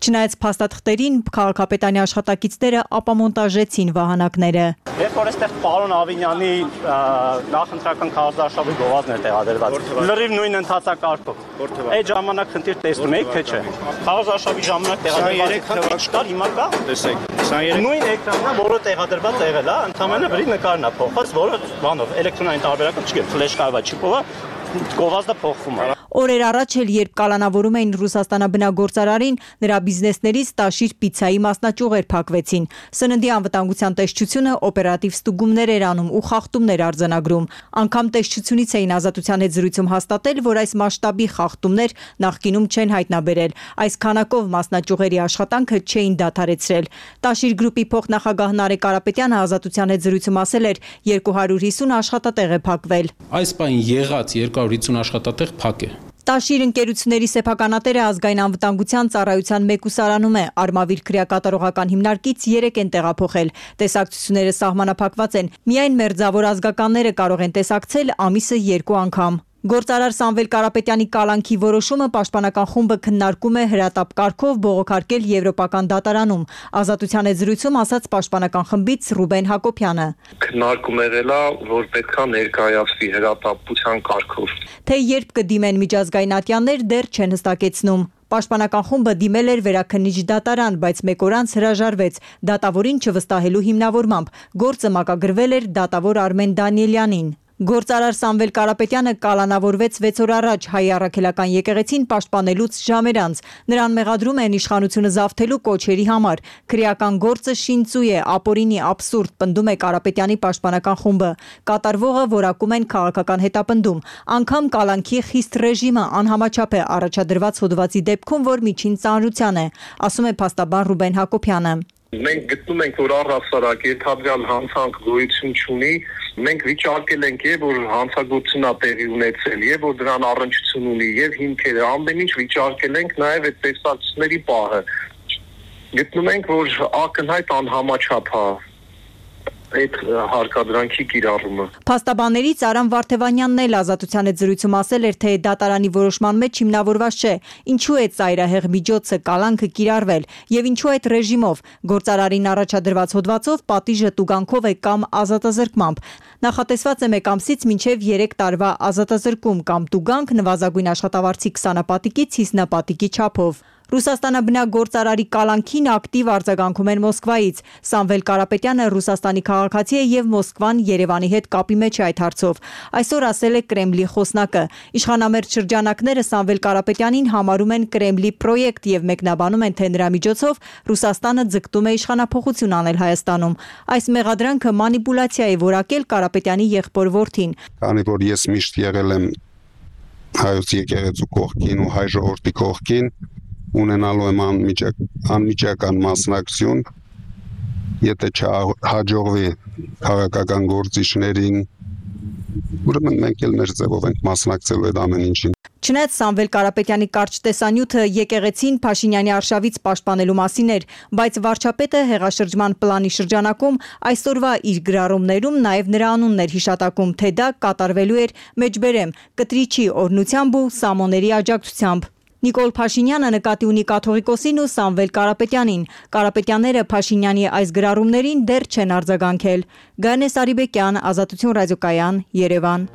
Չնայած փաստաթղթերին, քաղաքապետարանի աշխատակիցները ապամոնտաժեցին վահանակները։ Երբ որ այստեղ պարոն Ավինյանի նախընտրական քարտաշավի գովազդն էր տեղադրված, լրիվ նույն ընթացակարգով։ Այդ ժամանակ խնդիր տեսնում եք, թե չէ։ Քարտաշավի ժամանակ տեղադրված չկար, հիմա կա։ Տեսեք, նույն էկրանն է, որը տեղադրված եղել է, ընդհանրապես բրի նկարն է փոխված, որը բանով էլեկտրոնային տարբերակով չգիտեմ, ֆլեշ կարվա չիպով է, գովազդը փոխվում է։ Օրեր առաջ էլ երբ կալանավորում էին Ռուսաստանաբնակ գործարարին, նրա բիզնեսներից Տաշիր պիցցայի մասնաճյուղեր փակվեցին։ Սննդի անվտանգության տեսչությունը օպերատիվ ստուգումներ էր անում ու խախտումներ արձանագրում։ Անգամ տեսչությունից էին Ազատության հետ զրույցում հաստատել, որ այս մասշտաբի խախտումներ նախկինում չեն հայտնաբերել։ Այս քանակով մասնաճյուղերի աշխատանքը չէին դադարեցրել։ Տաշիր գրուպի փոխնախագահ Նարեկ Կարապետյանը Ազատության հետ զրույցում ասել էր, երկու հարյուր հիսուն աշխատատեղ է փակվել։ Այս բան եղած երկու հարյուր հիսուն աշխատատեղ փակ է։ Տաշիր ընկերությունների սեփականատերը ազգային անվտանգության ծառայության մեկուսարանում է, Արմավիր քրեակատարողական հիմնարկից երեք են տեղափոխել։ Տեսակցությունները սահմանափակված են, միայն մերձավոր ազգականները կարող են տեսակցել ամիսը երկու անգամ։ Գործարար Սամվել Կարապետյանի կալանքի որոշումը պաշտպանական խումբը քննարկում է հրատապ կարգով բողոքարկել Եվրոպական դատարանում։ Ազատության հետ զրույցում ասաց պաշտպանական խմբից Ռուբեն Հակոբյանը։ Քննարկում եղել է, որ պետքա ներկայացվի հրատապության կարգով։ Թե երբ կդիմեն միջազգային ատյաններ դեռ չեն հստակեցնում։ Պաշտպանական խումբը դիմել էր վերաքննիչ դատարան, բայց մեկ օր անց հրաժարվեց դատավորին չվստահելու հիմնավորմամբ։ Գործը մակագրվել էր դատավոր Արմեն Դանիելյանին։ Գործարար Սամվել Կարապետյանը կալանավորվեց վեց օր առաջ Հայ առաքելական եկեղեցին պաշտպանելուց ժամեր անց։ Նրան մեղադրում են իշխանությունը զավթելու կոչերի համար։ Քրեական գործը շինծու է, ապօրինի, աբսուրդ, պնդում է Կարապետյանի պաշտպանական խումբը։ Կատարվողը որակում են քաղաքական հետապնդում։ Անգամ կալանքի խիստ ռեժիմը անհամաչափ է առաջադրված հոդվածի դեպքում, որ միջին ծանրության է, ասում է փաստաբան Ռուբեն Հակոբյանը։ Մենք գտնում ենք, որ առհասարակ ենթադրյալ հանցանք գոյություն չունի, մենք վիճարկել ենք եւ որ հանցագործությունա տեղի ունեցել եւ որ դրան առնչություն ունի եւ հիմքերը ամեն ինչ վիճարկել ենք, նաեւ այդ տեսակցությունների պահը գտնում ենք, որ ակնհայտ անհամաչափ է այդ հարկադրանքի կիրառումը։ Փաստաբաններից Արամ Վարդևանյանն էլ Ազատության հետ զրույցում ասել էր, թե դատարանի որոշման մեջ հիմնավորված չէ, ինչու է ծայրահեղ միջոցը կալանքը կիրառվել եւ ինչու այդ ռեժիմով գործարարին առաջադրված հոդվածով պատիժը տուգանքով է կամ ազատազրկմամբ։ Նախատեսված է մեկ ամսից մինչև երեք տարվա ազատազրկում կամ տուգանք նվազագույն աշխատավարձի քսանապատիկից հիսնապատիկի չափով։ Ռուսաստանաբնակ գործարարի կալանքին ակտիվ արձագանքում են Մոսկվայից։ Սամվել Կարապետյանը Ռուսաստանի քաղաքացի է եւ Մոսկվան Երևանի հետ կապի մեջ է այդ հարցով։ Այսօր ասել է Կրեմլի խոսնակը։ Իշխանամերձ շրջանակները Սամվել Կարապետյանին համարում են Կրեմլի պրոյեկտ եւ մեկնաբանում են, թե նրա միջոցով Ռուսաստանը ձգտում է իշխանափոխություն անել Հայաստանում։ Այս մեղադրանքը մանիպուլյացիա է որակել Կարապետյանի եղբոր որդին։ Քանի որ ես միշտ եղել եմ հայոց եկեղեցու կողքին ու հայ ժողովրդի կողքին, ունենալու եմ անմիջակ, անմիջական մասնակցություն, եթե չհաջողվի քաղաքական գործիչներին, ուրեմն մենք էլ մեր ձևով ենք մասնակցելու այդ ամեն ինչին։ Չնայած Սամվել Կարապետյանի կարճ տեսանյութը եկեղեցին Փաշինյանի արշավից պաշտպանելու մասին էր, բայց վարչապետը հեղաշրջման պլանի շրջանակում այսօրվա իր գրառումներում նաև նրա անունն էր հիշատակում, թե դա կատարվելու էր մեջբերեմ կտրիչի օրհնությամբ ու սամոների աջակցությամբ։ Նիկոլ Փաշինյանը նկատի ունի կաթողիկոսին ու Սամվել Կարապետյանին։ Կարապետյանները Փաշինյանի այս գրառումներին դեռ չեն արձագանքել։ Գայանե Սարիբեկյան, Ազատություն ռադիոկայան, Երևան։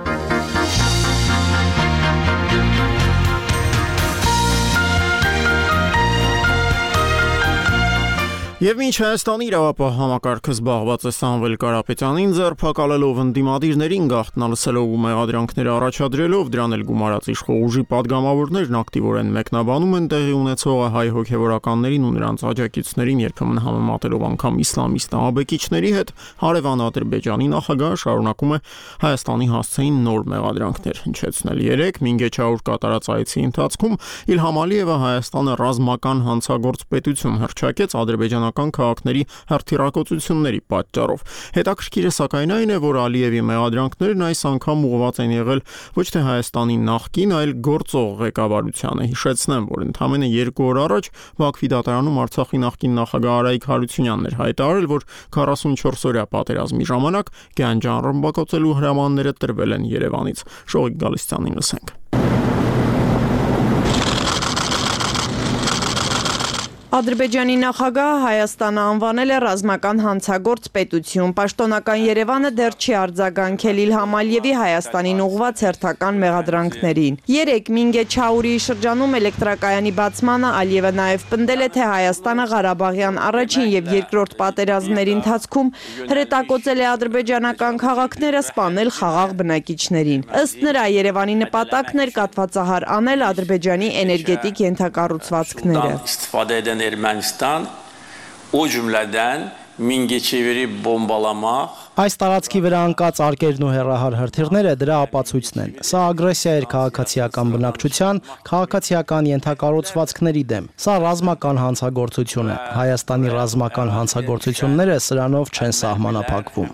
Եվ մինչ Հայաստանի իրավապահ համակարգը զբաղված է Սամվել Կարապետյանին ձերբակալելով ընդդիմադիրներին գաղտնալսելով ու մեղադրանքներ առաջադրելով, դրան էլ գումարած իշխող ուժի падգամավորներն ակտիվորեն մեկնաբանում են տեղի ունեցողը հայ հոգևորականներին ու նրանց աջակիցներին, երբեմն համեմատելով անգամ իսլամիստ ահաբեկիչների հետ, հարևան Ադրբեջանի նախագահը շարունակում է Հայաստանի հասցեին նոր մեղադրանքներ հնչեցնել։ Երեք Մինգեչաուր կատարած այցի ընթացքում Իլհամ Ալիևը Հայաստանը ռազմական հանցագործ պետություն հռչակեց ադրբեջանական քաղաքների հրթիռակոծությունների պատճառով։ Հետաքրքիրը սակայն այն է, որ Ալիևի մեղադրանքներն այս անգամ ուղղված են եղել ոչ թե Հայաստանի նախկին, այլ գործող ղեկավարությանը։ Հիշեցնեմ, որ ընդամենը երկու օր առաջ Բաքվի դատարանում Արցախի նախկին նախագահ Արայիկ Հարությունյանն էր հայտարարել, որ քառասունչորս օրյա պատերազմի ժամանակ Գանջան ռմբակոծելու հրամանները տրվել են Երևանից։ Շողիկ Գալստյանին լսենք։ Ադրբեջանի նախագահը Հայաստանը անվանել է ռազմական հանցագործ պետություն։ Պաշտոնական Երևանը դեռ չի արձագանքել Իլհամ Ալիևի Հայաստանին ուղղված հերթական մեղադրանքներին։ Երեկ Մինգեչաուրիի շրջանում էլեկտրակայանի բացմանը Ալիևը նաև պնդել է, թե Հայաստանը Ղարաբաղյան առաջին եւ երկրորդ պատերազմների ընթացքում հրետակոծել է ադրբեջանական քաղաքները, սպանել խաղաղ բնակիչներին։ Ըստ նրա, Երևանի նպատակն էր կատվածահար անել Ադրբեջանի էներգետիկ ենթակառուցվածքները։ Ermənistan o cümlədən Mingəçeviri bombalamaq Այս տարածքի վրա անկած արկերն ու հեռահար հրթիռները դրա ապացույցն են։ Սա ագրեսիա էր քաղաքացիական բնակչության, քաղաքացիական ենթակառուցվածքների դեմ։ Սա ռազմական հանցագործություն է։ Հայաստանի ռազմական հանցագործությունները սրանով չեն սահմանափակվում։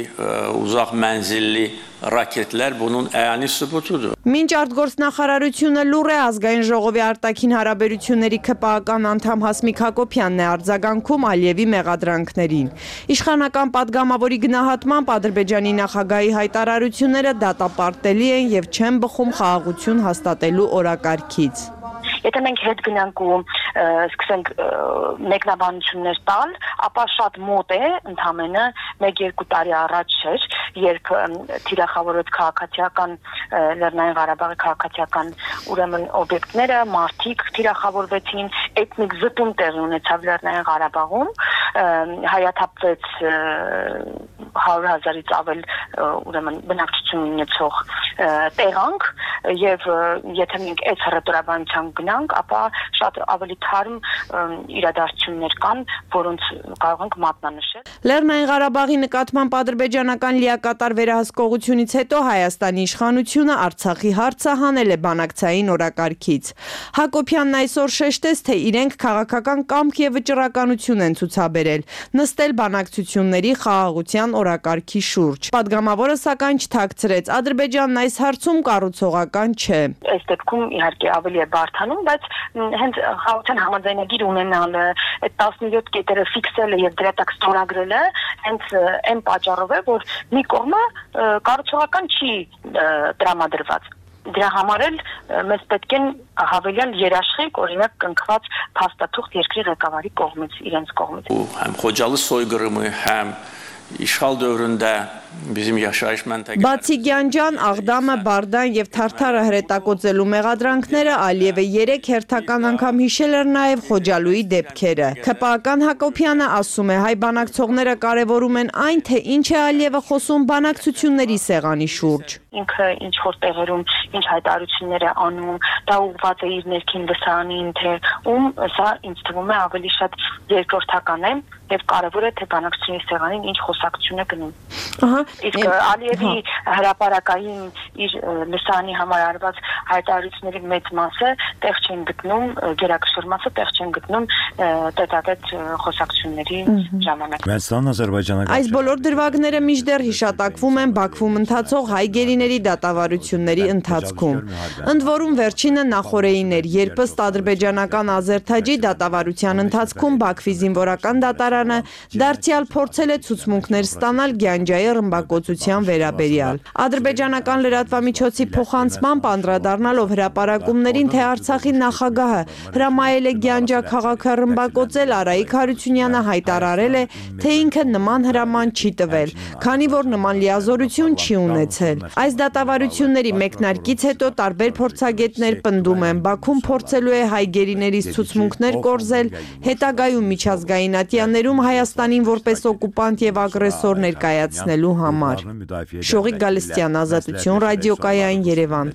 Uzaq mənzilli raketlər bunun əyani sübutudur։ Մինչ արտգործնախարարությունը լուր է ազգային ժողովի արտաքին հարաբերությունների ՔՊԱ-ական անդամ Հասմիկ Հակոբյանն է արձագանքում Ալիևի մեղադրանքներին։ Իշխանական падգամավորի գնահատմամբ Ադրբեջանի նախագահի հայտարարությունները դատապարտելի են եւ չեն բխում խաղաղություն հաստատելու օրակարգից։ Եթե մենք հետ գնանք ու սկսենք մեկնաբանություններ տալ, ապա շատ մոտ է ընդամենը մեկ-երկու տարի առաջ էր, երբ թիրախավորված քաղաքացիական Լեռնային Ղարաբաղի քաղաքացիական ուրեմն օբյեկտները, մարդիկ թիրախավորվեցին, էթնիկ զտում տեղի ունեցավ Լեռնային Ղարաբաղում, հայաթափվեց հարյուր հազարից ավել ուրեմն բնակչություն ունեցող տեղանք եւ եթե մենք այս հռետորաբանության գնանք, ապա շատ ավելի թարմ իրադարձություններ կան, որոնց կարող ենք մատնանշել։ Լեռնային Ղարաբաղի նկատմամբ ադրբեջանական լիակատար վերահսկողությունից հետո Հայաստանի իշխանությունը Արցախի հարցը հանել է բանակցային օրակարգից։ Հակոբյանն այսօր շեշտեց, թե իրենք քաղաքական կամք եւ վճռականություն են ցուցաբերել, նստել բանակցությունների խաղաղության օրակարգի շուրջ։ Պատգամավորը սակայն չթաքցրեց, Ադրբեջանն այս հարցում կառուցողական չէ։ Այս դեպքում իհարկե ավելի է բարդանում, բայց հենց խաղաղության համաձայնագիր ունենալը, այդ տասնյոթ կետերը ֆիքսելը եւ դրա տակ ստորագրելը հենց այն պատճառով է, որ մի կողմը կառուցողական չի տրամադրված։ Դրա համար էլ մեզ պետք են հավելյալ երաշխիք, օրինակ կնքված փաստաթուղթ երկրի ղեկավարի կողմից, իրենց կողմից։ Həm Xocalı soyqırımı, həm İşğal dövründə bizim yaşayış məntəqələrində Բացի Գյանջան, Աղդամը, Բարդան եւ Թարթարը հրետակոծելու մեղադրանքները Ալիևը երեք հերթական անգամ հիշել էր նաեւ Խոջալուի դեպքերը։ ՔՊԱ-ական Հակոբյանը ասում է, հայ բանակցողները կարևորում են այն, թե ինչ է Ալիևը խոսում բանակցությունների սեղանի շուրջ։ Ինքը ինչ որ տեղերում ինչ հայտարարություններ է անում, դա ուղղված է իր ներքին վստահանին, թե ում սա ինձ թվում է ավելի շատ երկրորդական է եւ կարեւոր է թե բանակցությունների սեղանին ինչ խոսակցություն է գնում։ Ահա, իսկ Ալիևի հրապարակային իր լսանի համար արված հայտարարությունների մեծ մասը տեղ չեն գտնում, գերակշռ մասը տեղ չեն գտնում տետատետ խոսակցությունների ժամանակ։ Այս բոլոր դրվագները մինչդեռ հիշատակվում են Բաքվում ընթացող հայ գերիների դատավարությունների ընթացքում։ Ընդ որում վերջինը նախորդին էր, երբ ըստ ադրբեջանական Ազերթաջի դատավարության ընթացքում Բաքվի զինվորական դատարանը դարձյալ փորձել է ցուցմունքներ ստանալ Գյանջայի ռմբակոծության վերաբերյալ։ Ադրբեջանական լրատվամիջոցի փոխանցմամբ անդրադառնալով հրապարակումներին, թե Արցախի նախագահը հրամայել է Գյանջա քաղաքը ռմբակոծել, Արայիկ Հարությունյանը հայտարարել է, թե ինքը նման հրաման չի տվել, քանի որ նման լիազորություն չի ունեցել։ Այս դատավարությունների մեկնարկից հետո տարբեր փորձագետներ պնդում են, Բաքուն փորձելու է հայ գերիներից ցուցմունքներ կորզել, հետագայում միջազգային ատյաններում Հայաստանին որպես օկուպանտ եւ ագրեսոր ներկայացնելու համար։ Շողիկ Գալստյան, Ազատություն ռադիոկայան, Երևան։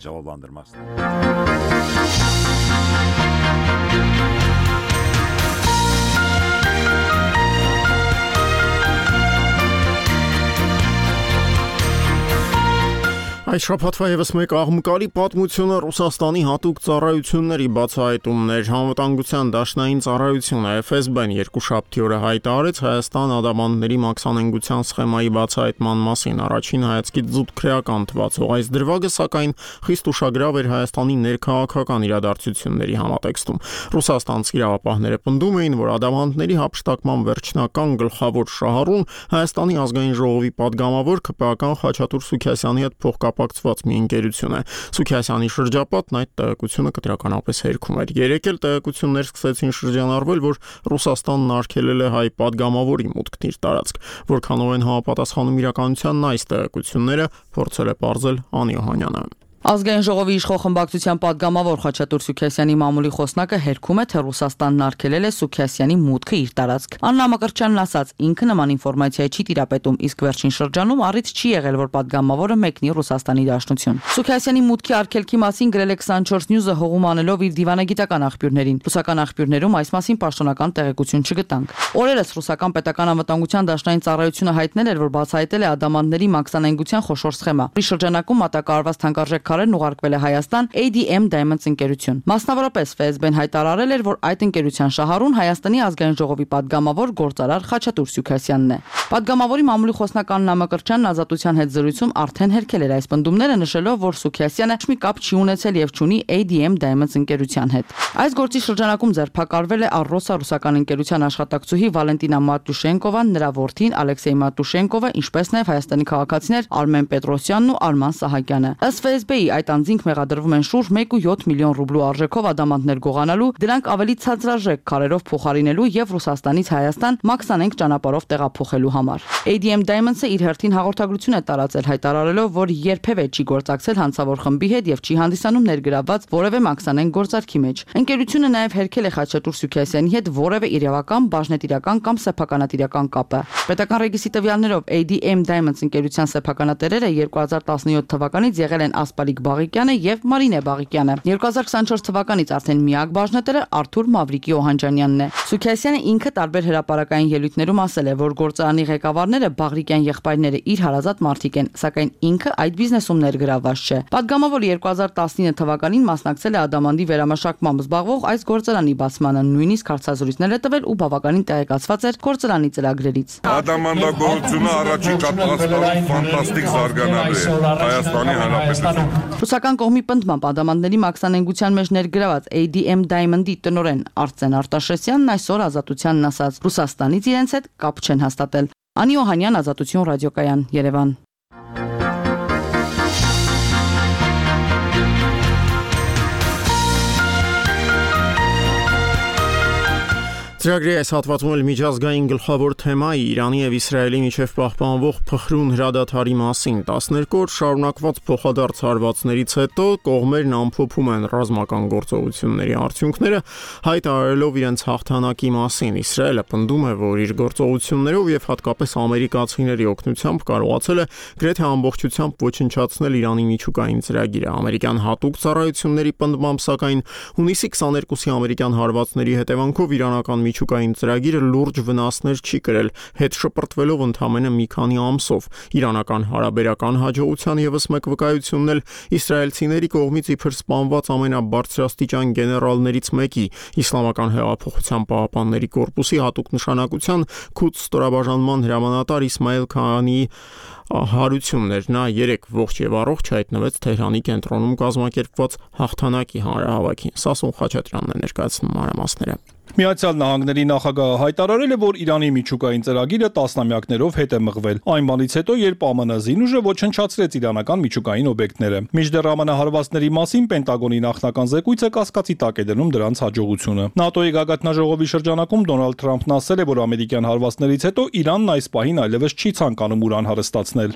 Այս շաբաթվա ևս մեկ աղմկալի պատմությունը Ռուսաստանի հատուկ ծառայությունների բացահայտումներ։ Անվտանգության դաշնային ծառայությունը Էֆ Էս Բեն երկուշաբթի օրը հայտարարեց Հայաստան ադամանդների մաքսանենգության սխեմայի բացահայտման մասին առաջին հայացքից զուտ քրեական թվացող այս դրվագը, սակայն խիստ ուշագրավ էր Հայաստանի ներքաղաքական իրադարձությունների համատեքստում։ Ռուսաստանցի իրավապահները պնդում էին, որ ադամանդների հափշտակման վերջնական գլխավոր շահառուն Հայաստանի ազգային ժողովի падգամավոր ՔՊԱ-ական Խաչատուր Սուքիասյանի հետ փոխկապ կապակցված մի ընկերություն է։ Սուքիասյանի շրջապատն այդ տեղեկությունը կտրականապես հերքում էր։ Երեք էլ տեղեկություններ սկսեցին շրջանառվել, որ Ռուսաստանն արգելել է հայ падգամավորի մուտքն իր տարածք։ Որքանով են համապատասխանում իրականությանն այս տեղեկությունները, փորձել է պարզել Անի Օհանյանը։ Ազգային ժողովի իշխող խմբակցության падգամավոր Խաչատուր Սուքիասյանի մամուլի խոսնակը հերքում է, թե Ռուսաստանն արգելել է Սուքիասյանի մուտքը իր տարածք։ Աննա Մկրտչյանն ասաց, ինքը նման ինֆորմացիա չի տիրապետում, իսկ վերջին շրջանում առիթ չի եղել, որ падգամավորը մեկնի Ռուսաստանի Դաշնություն։ Սուքիասյանի մուտքի արգելքի մասին գրել է twenty-four News-ը հողում անելով իր դիվանագիտական աղբյուրներին։ Ռուսական աղբյուրներում այս մասին պաշտոնական տեղեկություն չգտանք։ Օրերս ռուսական պետական անվտանգության դաշնային ծառայությունը հայտնել էր, որ բացահայտել է ադամանդների մաքսանենգության խոշոր սխեմա։ При շրջանակում մատակարարված թանկարժեք քարերն ուղարկվել է Հայաստան A D M Diamonds ընկերություն։ Մասնավորապես F S B-ն հայտարարել էր, որ այդ ընկերության շահառուն Հայաստանի ազգային ժողովի падգամավոր գործարար Խաչատուր Սուքիասյանն է։ Падգամավորի մամուլի խոսնակ Աննա Մկրտչյանն Ազատության հետ զրույցում արդեն հերքել էր այս պնդումները, նշելով, որ Սուքիասյանը մի կապ չի ունեցել եւ չունի A D M Diamonds ընկերության հետ։ Այս գործի շրջանակում ձերբակալվել է Առոսա ռուսական ընկերության աշխատակցուհի Վալենտինա Մատուշենկովան, նրա որդին Ալեքսեյ Մատուշենկովը, ինչպես նաեւ Հայաստանի քաղաքացիներ Արմեն Պետրոսյանն ու Արման Սահակյանը։ Ըստ F S B-ի այդ անձինք մեղադրվում են շուրջ one point seven միլիոն ռուբլու արժեքով ադամանդներ գողանալու, դրանք ավելի ցածրաժեք քարերով փոխարինելու եւ Ռուսաստանից Հայաստան մաքսանենգ ճանապարհով տեղափոխելու համար։ A D M Diamonds-ը իր հերթին հաղորդագրություն է տարածել, հայտարարելով, որ երբևէ չի գործակցել հանցավոր խմբի հետ եւ չի հանդիսանում ներգրավված որևէ մաքսանենգ գործարքի մեջ։ Ընկերությունը նաեւ հերքել է Խաչատուր Սուքիասյանի հետ որևէ իրավական, բաժնետիրական կամ սեփականատիրական կապը։ Պետական ռեգիստրի տվյալներով A D M Diamonds ընկերության սեփականատերերը twenty seventeen թվականից եղել են Ասպալիկ Բաղիկյանը եւ Մարինե Բաղիկյանը։ twenty twenty-four թվականից արդեն միակ բաժնետերը Արթուր Մավրիկի Օհանջանյանն է։ Սուքիասյանը ինքը տարբեր հրապարակային ելույթներում ասել է, որ գործարանի ղեկավարները Բաղրիկյան եղբայրները իր հարազատ մարդիկ են, սակայն ինքը այդ բիզնեսում ներգրավված չէ։ Պատգամավորը twenty nineteen թվականին մասնակցել է ադամանդի վերամշակմամբ զբաղվող այս գործարանի բացմանը, նույնիսկ հարցազրույցներ է տվել ու բավականին տեղեկացված էր գործարանի ծրագրերից։ Ադամանդագործությունը առաջին կապակցությամբ ֆանտաստիկ զարգանալու է Հայաստանի Հանրապետությունում։ Ռուսական կողմի պնդմամբ ադամանդների մաքսանենգության մեջ ներգրաված A D M Diamond-ի տնօրեն Արծեն Արտաշեսյանն այսօր Ազատությանն ասաց, Ռուսաստանից իրենց հետ կապ չեն հաստատել։ Անի Օհանյան, Ազատություն ռադիոկայան, Երևան։ Ծրագրի այս հատվածում էլ միջազգային գլխավոր թեմայի Իրանի եւ Իսրայելի միջև պահպանվող փխրուն հրադադարի մասին տասներկու օր շարունակված փոխադարձ հարվածներից հետո կողմերն ամփոփում են ռազմական գործողությունների արդյունքները, հայտարարելով իրենց հաղթանակի մասին։ Իսրայելը պնդում է, որ իր գործողություններով եւ հատկապես ամերիկացիների օգնությամբ կարողացել է գրեթե ամբողջությամբ ոչնչացնել Իրանի միջուկային ծրագիրը։ Ամերիկյան հատուկ ծառայությունների պնդմամբ, սակայն հունիսի twenty-second-ի ամերիկյան հարվածների հետևանքով իրանական միջուկային ծրագիրը լուրջ վնասներ չի կրել, հետ շպրտվելով ընդամենը մի քանի ամսով։ Իրանական հարաբերական հաջողության եւս մեկ վկայությունն էլ իսրայելցիների կողմից իբր սպանված ամենաբարձրաստիճան գեներալներից մեկի, Իսլամական հեղափոխության պահապանների կորպուսի հատուկ նշանակության Քուդս ստորաբաժանման հրամանատար Իսմայել Քահանիի հարություններ։ Նա երեք ողջ եւ առողջ հայտնվեց Թեհրանի կենտրոնում կազմակերպված հաղթանակի հանրահավաքին։ Սասուն Խաչատրյանն է ներկայացնում մանրամասները։ Միացյալ Նահանգների նախագահը հայտարարել է, որ Իրանի միջուկային ծրագիրը տասնամյակներով հետ է մղվել։ Այն բանից հետո, երբ Ամն զինուժը ոչնչացրեց իրանական միջուկային օբյեկտները։ Մինչդեռ Ամն հարվածների մասին Պենտագոնի նախնական զեկույցը կասկածի տակ է դնում դրանց հաջողությունը։ ՆԱՏՕ-ի գագաթնաժողովի շրջանակում Դոնալդ Թրամփն ասել է, որ ամերիկյան հարվածներից հետո Իրանն այս պահին այլևս չի ցանկանում ուրան հարստացնել։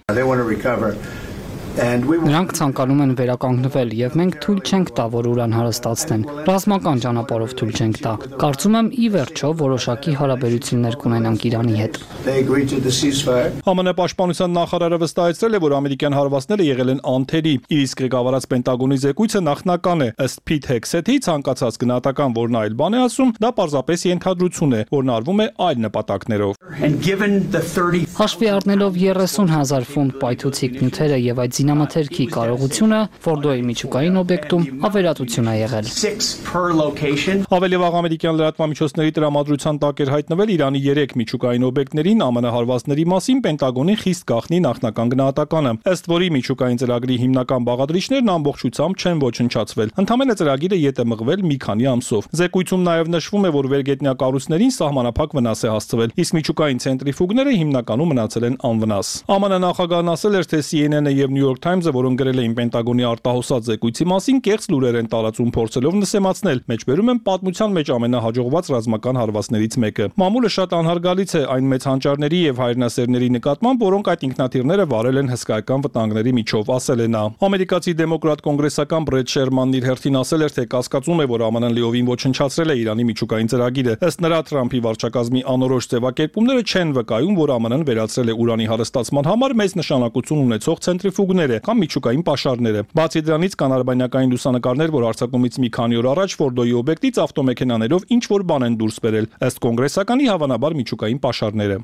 Նրանք ցանկանում են վերականգնվել եւ մենք թույլ չենք տա, որ ուրան հարստացնեն։ Ռազմական ճանապարհով թույլ չենք տա։ Կարծում եմ ի վերջո որոշակի հարաբերություններ կունենանք Իրանի հետ։ ԱՄՆ պաշտպանության նախարարը վստահեցրել է, որ ամերիկյան հարվածները եղել են անթերի, իսկ ղեկավարած Պենտագոնի զեկույցը նախնական է։ Ըստ Փիթ Հեքսեթի ցանկացած գնահատական, որն այլ բան է ասում, դա պարզապես ենթադրություն է, որն արվում է այլ նպատակներով։ Հաշվի առնելով thirty thousand ֆունտ պայթուցիկ նյութերը եւ այդ զինամթերքի կարողությունը, Ֆորդոյի միջուկային օբյեկտում ավերատություն է եղել։ Ավելի վաղ ամերիկյան լրատվամիջոցների տրամադրության տակ էր հայտնվել Իրանի երեք միջուկային օբյեկտներին ԱՄՆ հարվածների մասին Պենտագոնի խիստ գաղտնի նախնական գնահատականը, ըստ որի միջուկային ծրագրի հիմնական բաղադրիչներն ամբողջությամբ չեն ոչնչացվել։ Ընդամենը ծրագիրը ետ է մղվել մի քանի ամսով։ Զեկույցում նաև նշվում է, որ վերգետնյա կառույցներին սահմանափակ վնաս է հասցվել, իսկ միջուկային ցենտրիֆուգները հիմնականում մնացել են անվնաս։ ԱՄՆ նախագահն ասել էր, թե C N N-ը եւ New York York Times-ը, որոնք գրել էին Պենտագոնի արտահոսած զեկույցի մասին, կեղծ լուրեր են տարածում, փորձելով նսեմացնել, մեջբերում են պատմության մեջ ամենահաջողված ռազմական հարվածներից մեկը։ Մամուլը շատ անհարգալից է այն մեծ հանճարների եւ հայրենասերների նկատմամբ, որոնք այդ ինքնաթիռները վարել են հսկայական վտանգների միջով, ասել է նա։ Ամերիկացի դեմոկրատ կոնգրեսական Բրեդ Շերմանն իր հերթին ասել էր, թե կասկածում է, որ ԱՄՆ-ն լիովին ոչնչացրել է Իրանի միջուկային ծրագիրը։ Ըստ նրա, Թրամփի վարչակազմի անորոշ ձևակերպումները չեն վկայում, որ ԱՄՆ-ն վերացրել է ուրանի հարստացման համար մեծ նշանակություն ունեցող ցենտրիֆուգները կամ միջուկային պաշարները։ Բացի դրանից կան արբանյակային լուսանկարներ, որ հարձակումից մի քանի օր առաջ Ֆորդոյի օբյեկտից ավտոմեքենաներով ինչ որ բան են դուրս բերել, ըստ կոնգրեսականի հավանաբար միջուկային պաշարները։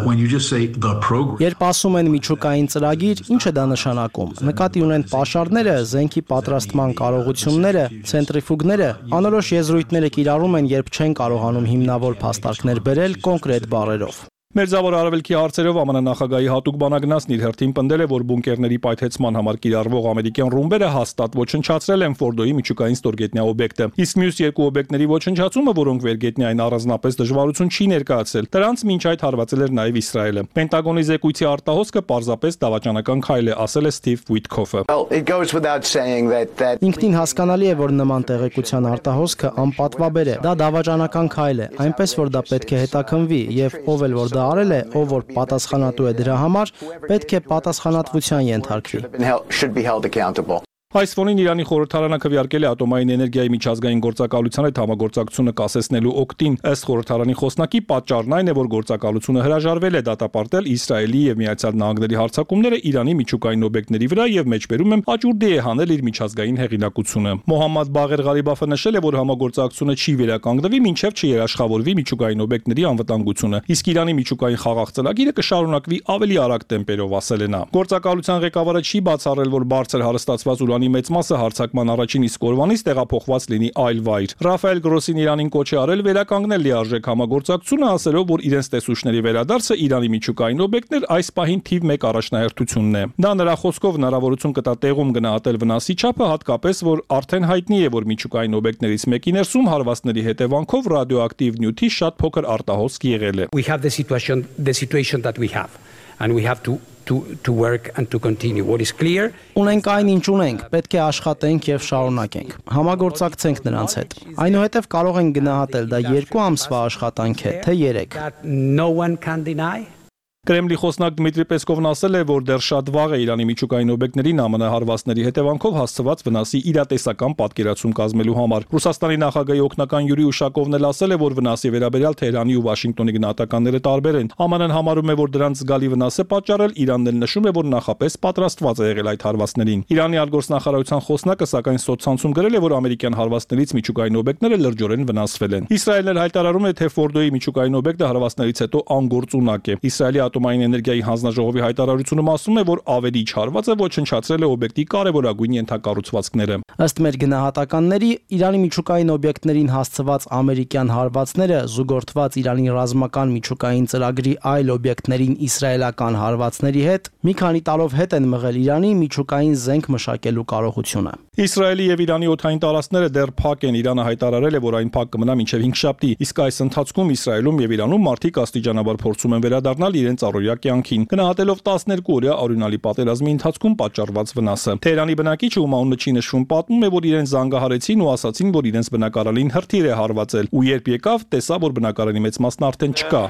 Երբ ասում են միջուկային ծրագիր, ինչ է դա նշանակում։ Նկատի ունեն պաշարները, զենքի պատրաստման կարողությունները, ցենտրիֆուգները, անորոշ եզրույթները կիրառում են, երբ չեն կարողանում հիմնավոր փաստարկներ բերել կոնկրետ բառերով։ Մերձավոր Արևելքի հարցերով ԱՄՆ նախագահի հատուկ բանագնացն իր հերթին պնդել է, որ բունկերների պայթեցման համար կիրառվող ամերիկյան ռումբերը հաստատ ոչնչացրել են Ֆորդոյի միջուկային ստորգետնյա օբյեկտը։ Իսկ մյուս երկու օբյեկտների ոչնչացումը, որոնք վերգետնյային առանձնապես դժվարություն չի ներկայացրել, դրանց մինչ այդ հարվածել էր նաև Իսրայելը։ Պենտագոնի զեկույցի արտահոսքը պարզապես դավաճանական քայլ է, ասել է Սթիվ Ուիտքոֆը։ Ինքնին հասկանալի է, որ նման տեղեկության արտահոսքը անպատվաբեր է։ Դա դավաճանական քայլ է, այնպես որ դա պետք է հետաքննվի եւ ով էլ որ արել է, ով որ պատասխանատու է դրա համար, պետք է պատասխանատվության ենթարկվի։ Այս ֆոնին Իրանի խորհրդարանը քվեարկել է ատոմային էներգիայի միջազգային գործակալության հետ համագործակցությունը կասեցնելու օգտին։ Ըստ խորհրդարանի խոսնակի, պատճառն այն է, որ գործակալությունը հրաժարվել է դատապարտել Իսրայելի եւ Միացյալ Նահանգների հարձակումները Իրանի միջուկային օբյեկտների վրա եւ մեջբերում են աճուրդի է հանել իր միջազգային հեղինակությունը։ Մոհամմադ Բաղեր Ղարիբաֆը նշել է, որ համագործակցությունը չի վերականգնվի, մինչեւ չերաշխավորվի միջուկային օբյեկտների անվտանգությունը։ Իսկ Իրանի միջուկային խաղաղ ծրագիրը կշարունակվի ավելի արագ տեմպերով, ասել է նա։ Գործակալության ղեկավարը չի բացառել, որ բարձր հարստացված ուրանի մեծ մասը հարձակման առաջին իսկ օրվանից տեղափոխված լինի այլ վայր։ Ռաֆայել Գրոսին Իրանին կոչ է արել վերականգնել լիարժեք համագործակցությունը, ասելով, որ իրենց տեսուչների վերադարձը Իրանի միջուկային օբյեկտներ այս պահին թիվ մեկ առաջնահերթությունն է։ Դա նրա խոսքով հնարավորություն կտա տեղում գնահատել վնասի չափը, հատկապես որ արդեն հայտնի է, որ միջուկային օբյեկտներից մեկի ներսում հարվածների հետևանքով ռադիոակտիվ նյութի շատ փոքր արտահոսք եղել է։ We have the situation the situation that we have and we have to to to work and to continue. What is clear? Ունենք այն ինչ ունենք, պետք է աշխատենք եւ շարունակենք։ Համագործակցենք նրանց հետ։ Այնուհետև կարող ենք գնահատել դա երկու ամսվա աշխատանք է, թե երեք։ No one can deny. Կրեմլի խոսնակ Դմիտրի Պեսկովն ասել է, որ դեռ շատ վաղ է Իրանի միջուկային օբյեկտներին ԱՄՆ հարվածների հետևանքով հասցված վնասի իրատեսական պատկերացում կազմելու համար։ Ռուսաստանի նախագահի օգնական Յուրի Ուշակովն էլ ասել է, որ վնասի վերաբերյալ Թեհրանի ու Վաշինգտոնի գնահատականները տարբեր են։ ԱՄՆ-ն համարում է, որ դրանց զգալի վնաս է պատճառել, Իրանն էլ նշում է, որ նախապես պատրաստված է եղել այդ հարվածներին։ Իրանի արտգործնախարարության խոսնակը սակայն սոցցանցում գրել է, որ ամերիկյան հարվածներից միջուկային օբյեկտները լրջորեն վնասվել են։ Իսրայելն էլ հայտարարում է, թե Ֆորդոյի միջուկային օբյեկտը հարվածներից հետո անգործունակ է։ Իսրայելի ատոմային էներգիայի հանձնաժողովի հայտարարությունում ասում է, որ ավելի չարված է ոչնչացրել է օբյեկտի կարևորագույն ենթակառուցվածքները։ Ըստ մեր գնահատականների, Իրանի միջուկային օբյեկտներին հասցված ամերիկյան հարվածները զուգորդված Իրանի ռազմական միջուկային ծրագրի այլ օբյեկտներին իսրայելական հարվածների հետ մի քանի տարով հետ են մղել Իրանի միջուկային զենք մշակելու կարողությունը։ Իսրայելի եւ Իրանի օդային տարածքները դեռ փակ են։ Իրանը հայտարարել է, որ այն փակ կմնա մինչեւ հինգշաբթի, իսկ այս ընթացքում Իսրայելում եւ Իրանում մարդիկ աստիճանաբար փորձում են վերադառնալ իրենց առօրյա կյանքին, գնահատելով տասներկու օրյա արյունալի պատերազմի ընթացքում պատճառված վնասը։ Թեհրանի բնակիչը, ում անունը չի նշվում, պատմում է, որ իրեն զանգահարեցին ու ասացին, որ իրենց բնակարանին հրթիռ է հարվածել, ու երբ եկավ, տեսա, որ բնակարանի մեծ մասն արդեն չկա։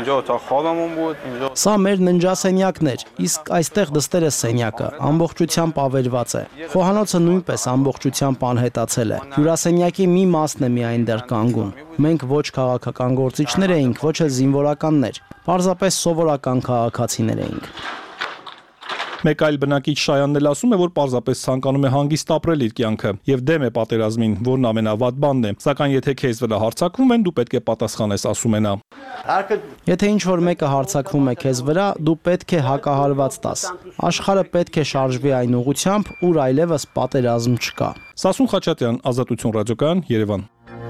Սա մեր ննջասենյակն էր, իսկ այստեղ դստերը սենյակը ամբողջությամբ ավերված է։ Խոհանոցը նույնպես ամբողջությամբ անհետացել է։ Հյուրասենյակի մի մասն է միայն դեռ կանգուն։ Մենք ոչ քաղաքական գործիչներ էինք, ոչ էլ զինվորականներ, պարզապես սովորական քաղաքացիներ էինք։ Մեկ այլ բնակիչ Շայանն էլ ասում է, որ պարզապես ցանկանում է հանգիստ ապրել իր կյանքը եւ դեմ է պատերազմին, որն ամենավատ բանն է։ Սակայն եթե քեզ վրա հարձակվում են, դու պետք է պատասխանես, ասում է նա։ Եթե ինչ-որ մեկը հարձակվում է քեզ վրա, դու պետք է հակահարված տաս։ Աշխարհը պետք է շարժվի այն ուղղությամբ, ուր այլևս պատերազմ չկա։ Սասուն Խաչատրյան, Ազատություն ռադիոկայան, Երևան։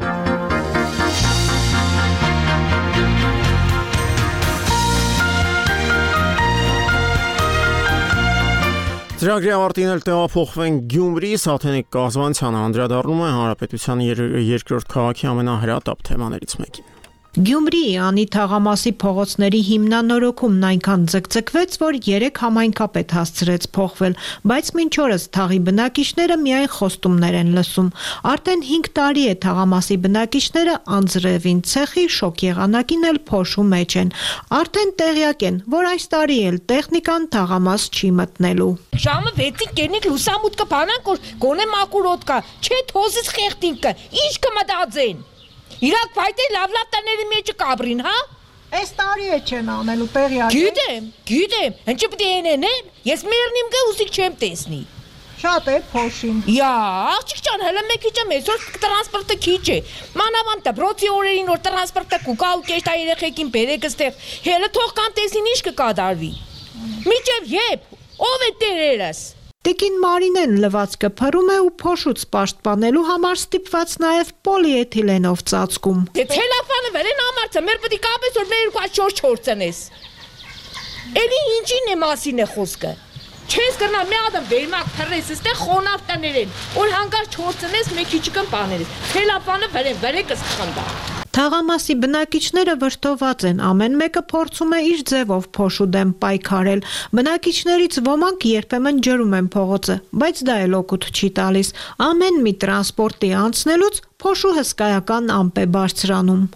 Ծրագրի ավարտին էլ տեղափոխվենք Գյումրի, Սաթենիկ Կազմանցյանը անդրադառնում է հանրապետության երկրորդ քաղաքի ամենահրատապ թեմաներից մեկին։ Գյումրիի Անի թաղամասի փողոցների հիմնանորոգումն այնքան ձգձգվեց, որ երեք համայնքապետ հասցրեց փոխվել, բայց մինչ օրս թաղի բնակիչները միայն խոստումներ են լսում։ Արդեն հինգ տարի է թաղամասի բնակիչները անձրևին, ցեխի, շոկ եղանակին էլ փոշու մեջ են։ Արդեն տեղյակ են, որ այս տարի էլ տեխնիկան թաղամաս չի մտնելու։ Ժամը վեցին կերնիկ լուսամուտ կփանանք, որ գոնե մակուր օդ կա, չէ թոզից խեղտինքը, ինչ կմտածեն։ Իրաք փայտե լավ-լավ տների մեջը կաբրին, հա? Այս տարի է չեն անելու տեղյակ։ Գիտեմ, գիտեմ, ինչի պիտի ենեն, ես մերնիմ գա ուսիկ չեմ տեսնի։ Շատ է փոշին։ Յա, աղջիկ ջան, հələ մեկ քիչ եմ, այսօր տրանսպորտը քիչ է։ Մանավանդ դպրոցի օրերին որ տրանսպորտը կուկա ու կեշտա երեխեքին բերեք ստեղ, հələ թող կան տեսին ինչ կկատարվի։ Միջև երբ, ով է տերերս։ Տիկին Մարինեն լվացքը փռում է ու փոշուց պաշտպանելու համար ստիպված նաև պոլիէթիլենով ծածկում։ Ցելոֆանը վերեն ամարցը, մեր պետք է կապես որ մեր քաշ չորցնես։ Էլի ինչին է մասին է խոսքը։ Չես կրնա մի ադամ վերմակ փռես, այստեղ խոնավ տներեն, որ հանգար չորցնես մեկ քիչ կն բաներես։ Ցելոֆանը վերեն վերեկս խնդա։ Թաղամասի բնակիչները վրդոված են, ամեն մեկը փորձում է իր ձևով փոշու դեմ պայքարել։ Բնակիչներից ոմանք երբեմն ջրում են փողոցը, բայց դա էլ օգուտ չի տալիս։ Ամեն մի տրանսպորտի անցնելուց փոշու հսկայական ամպ է բարձրանում։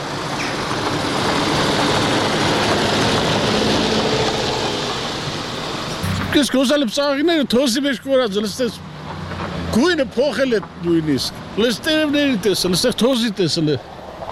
Ես կոզալը պսաղիները թոսի մեջ կորած, լստես գույնը փոխել է նույնիսկ, լստերևների տեսել, լստեղ թոսի տեսել է։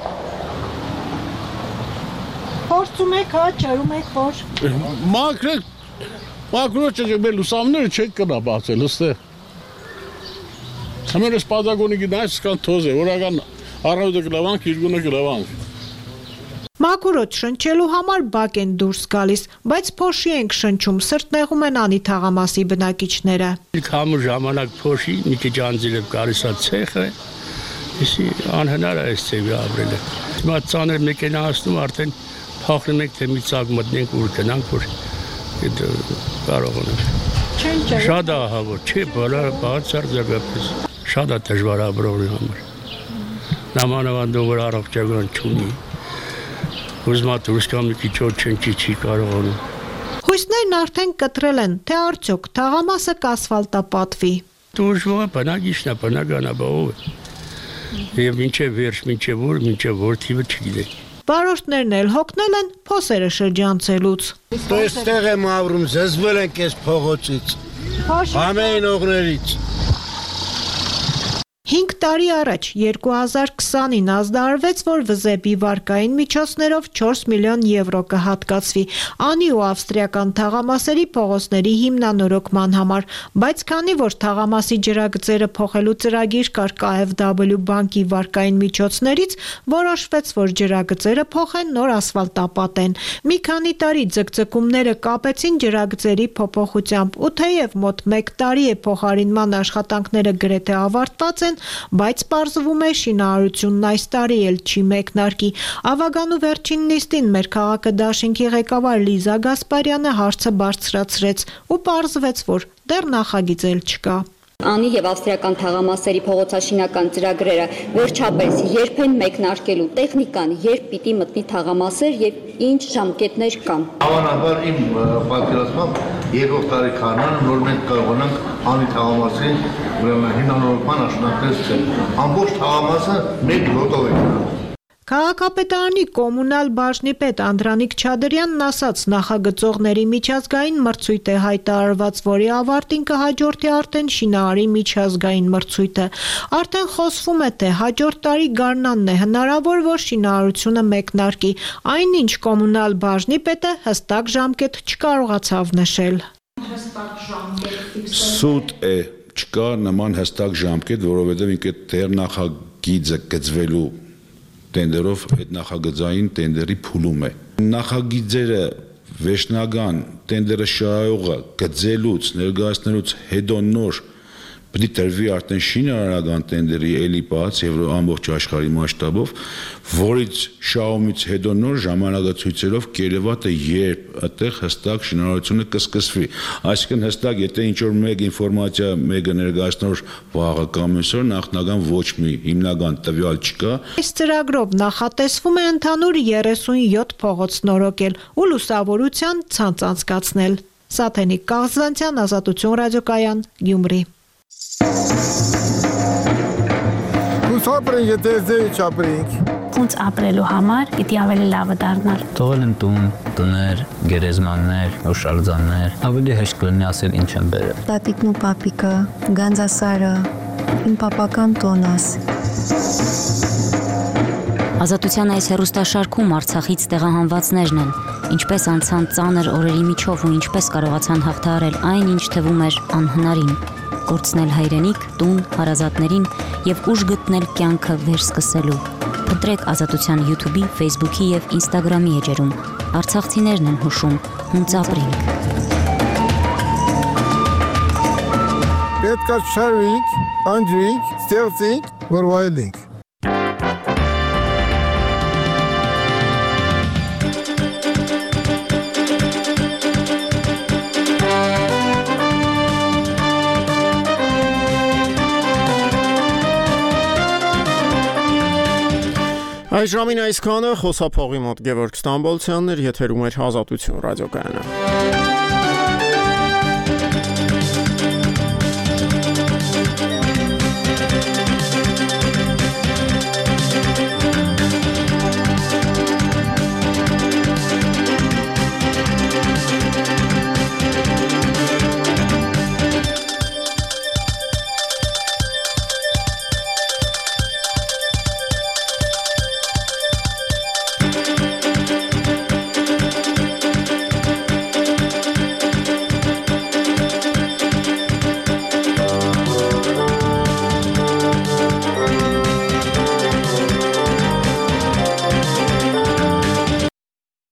Փորձում եք, հա, ջրում եք, որ։ Մակրեք, մակրոճը մեր լուսամները չեք կնա բացել, լստեղ։ Համեն ես պադագոնի գինայս կան թոզ է, որական առավոտը կլավանք, իրգունը կլավանք։ Մակուրոտ շնչելու համար բակ են դուրս գալիս, բայց փոշի ենք շնչում, սրտնեղում են Անի թաղամասի բնակիչները։ Ilk hamur ժամանակ փոշի, մի քիչ անձրև գալիս է ցեխը, իսի անհնար է այս ցեվի ապրելը։ Հիմա ծանր մեքենա հասնում արդեն փախնում ենք թե մի ցակ մտնենք ուր գնանք որ կարող ունենք։ Շատ է հավոր, չէ, բոլոր բացար ձգապես։ Շատ է դժվար ապրողի համար։ Նամանավանդով որ առողջական չունի։ Ուզմա դուրս կամ մի քիչ չնչի չի կարողանում։ Հույսներն արդեն կտրել են, թե արդյոք թաղամասը կասֆալտապատվի։ Դուրսվա բնակիչն է, բնականաբար է։ Եվ մինչև վերջ, մինչև որ, մինչև որ թիվը չգիտենք։ Վարորդներն էլ հոգնել են փոսերը շրջանցելուց։ Այստեղ եմ ապրում, զզվել ենք այս փողոցից։ Ամեն օղներից։ Հինգ տարի առաջ երկու հազար քսանին ազդարարվեց, որ վզեպի վարկային միջոցներով չորս միլիոն եվրո կհատկացվի Անի ու ավստրիական թաղամասերի փողոցների հիմնանորոգման համար, բայց քանի որ թաղամասի ջրագծերը փոխելու ծրագիր կար K F W բանկի վարկային միջոցներից, որոշվեց, որ ջրագծերը փոխեն, նոր ասֆալտապատեն։ Մի քանի տարի ձգձգումները կապեցին ջրագծերի փոփոխությամբ, ու թեև մոտ մեկ տարի է փոխարինման աշխատանքները գրեթե ավարտված են, բայց պարզվում է շինարարությունն այս տարի էլ չի մեկնարկի։ Ավագանու վերջին նիստին մեր քաղաքը դաշինքի ղեկավար Լիզա Գասպարյանը հարցը բարձրացրեց ու պարզվեց, որ դեռ նախագիծ էլ չկա։ Անի եւ ավստրիական թաղամասերի փողոցաշինական ծրագրերը վերջապես երբ են մեկնարկելու, տեխնիկան երբ պիտի մտնի թաղամասեր եւ ինչ ժամկետներ կան։ Հավանաբար իմ պատկերացմամբ երկրորդ տարի քանանը նոր մենք կարողանանք Անի թաղամասի ուրեմն հիմնանորոգման աշխատանքներ սկսել։ Ամբողջ թաղամասը մեկ լոտով է գնա։ Քաղաքապետարանի կոմունալ բաժնի պետ Անդրանիկ Չադրյանն ասաց, նախագծողների միջազգային մրցույթ է հայտարարված, որի ավարտին կհաջորդի արդեն շինարարի միջազգային մրցույթը։ Արդեն խոսվում է, թե հաջորդ տարի գարնանն է հնարավոր, որ շինարարությունը մեկնարկի, այնինչ կոմունալ բաժնի պետը հստակ ժամկետ չկարողացավ նշել։ Սուտ է, չկա նման հստակ ժամկետ, որովհետև ինքը դեռ նախագիծը գծվելու տենդերով այդ նախագծային տենդերի փուլում է։ Նախագիծերը վերջնական տենդերը շահողը գծելուց, ներկայացնելուց հետո նոր Պետք է տրվի արդեն շինարարական տենդերի էլի բաց եւ ամբողջ աշխարհի մասշտաբով, որից շահումից հետո նոր ժամանակացույցերով կերևատը երբ այդտեղ հստակ շինարարությունը կսկսվի։ Այսինքն հստակ, եթե ինչ որ մեկ ինֆորմացիա մեկը ներկայացնոր վաղը կամ այսօր նախնական ոչ մի հիմնական տվյալ չկա։ Այս ծրագրով նախատեսվում է ընդհանուր երեսունյոթ փողոց նորոգել ու լուսավորության ցանց անցկացնել։ Սաթենիկ Կաղզանցյան, Ազատություն ռադիոկայան, Գյումրի։ Ուսապրենք, եթե ձեի չապրենք։ Ոնց ապրելու համար պիտի ավելի լավը դառնալ։ Թողել են տուն, տներ, գերեզմաններ, հուշարձաններ, ավելի հեշտ կլինի ասել ինչ են բերել։ Տատիկն ու պապիկը, Գանձասարը, իմ պապական տոնաս։ Ազատության այս հեռուստաշարքում Արցախից տեղահանվածներն են, ինչպես անցան ծանր օրերի միջով ու ինչպես կարողացան հաղթահարել այն, ինչ թվում էր անհնարին, կորցնել հայրենիք, տուն, հարազատներին եւ ուժ գտնել կյանքը վերսկսելու։ Փնտրեք Ազատության YouTube-ի, Facebook-ի եւ Instagram-ի էջերում։ Արցախցիներն են հուշում, հունց ապրենք։ Պետք է շարվենք, անջրենք, ստեղծենք, որ վայելենք։ Այս ժամին այսքանը, խոսափողի մոտ Գևորգ Ստամբոլցյանն էր, եթերում էր Ազատություն ռադիոկայանը։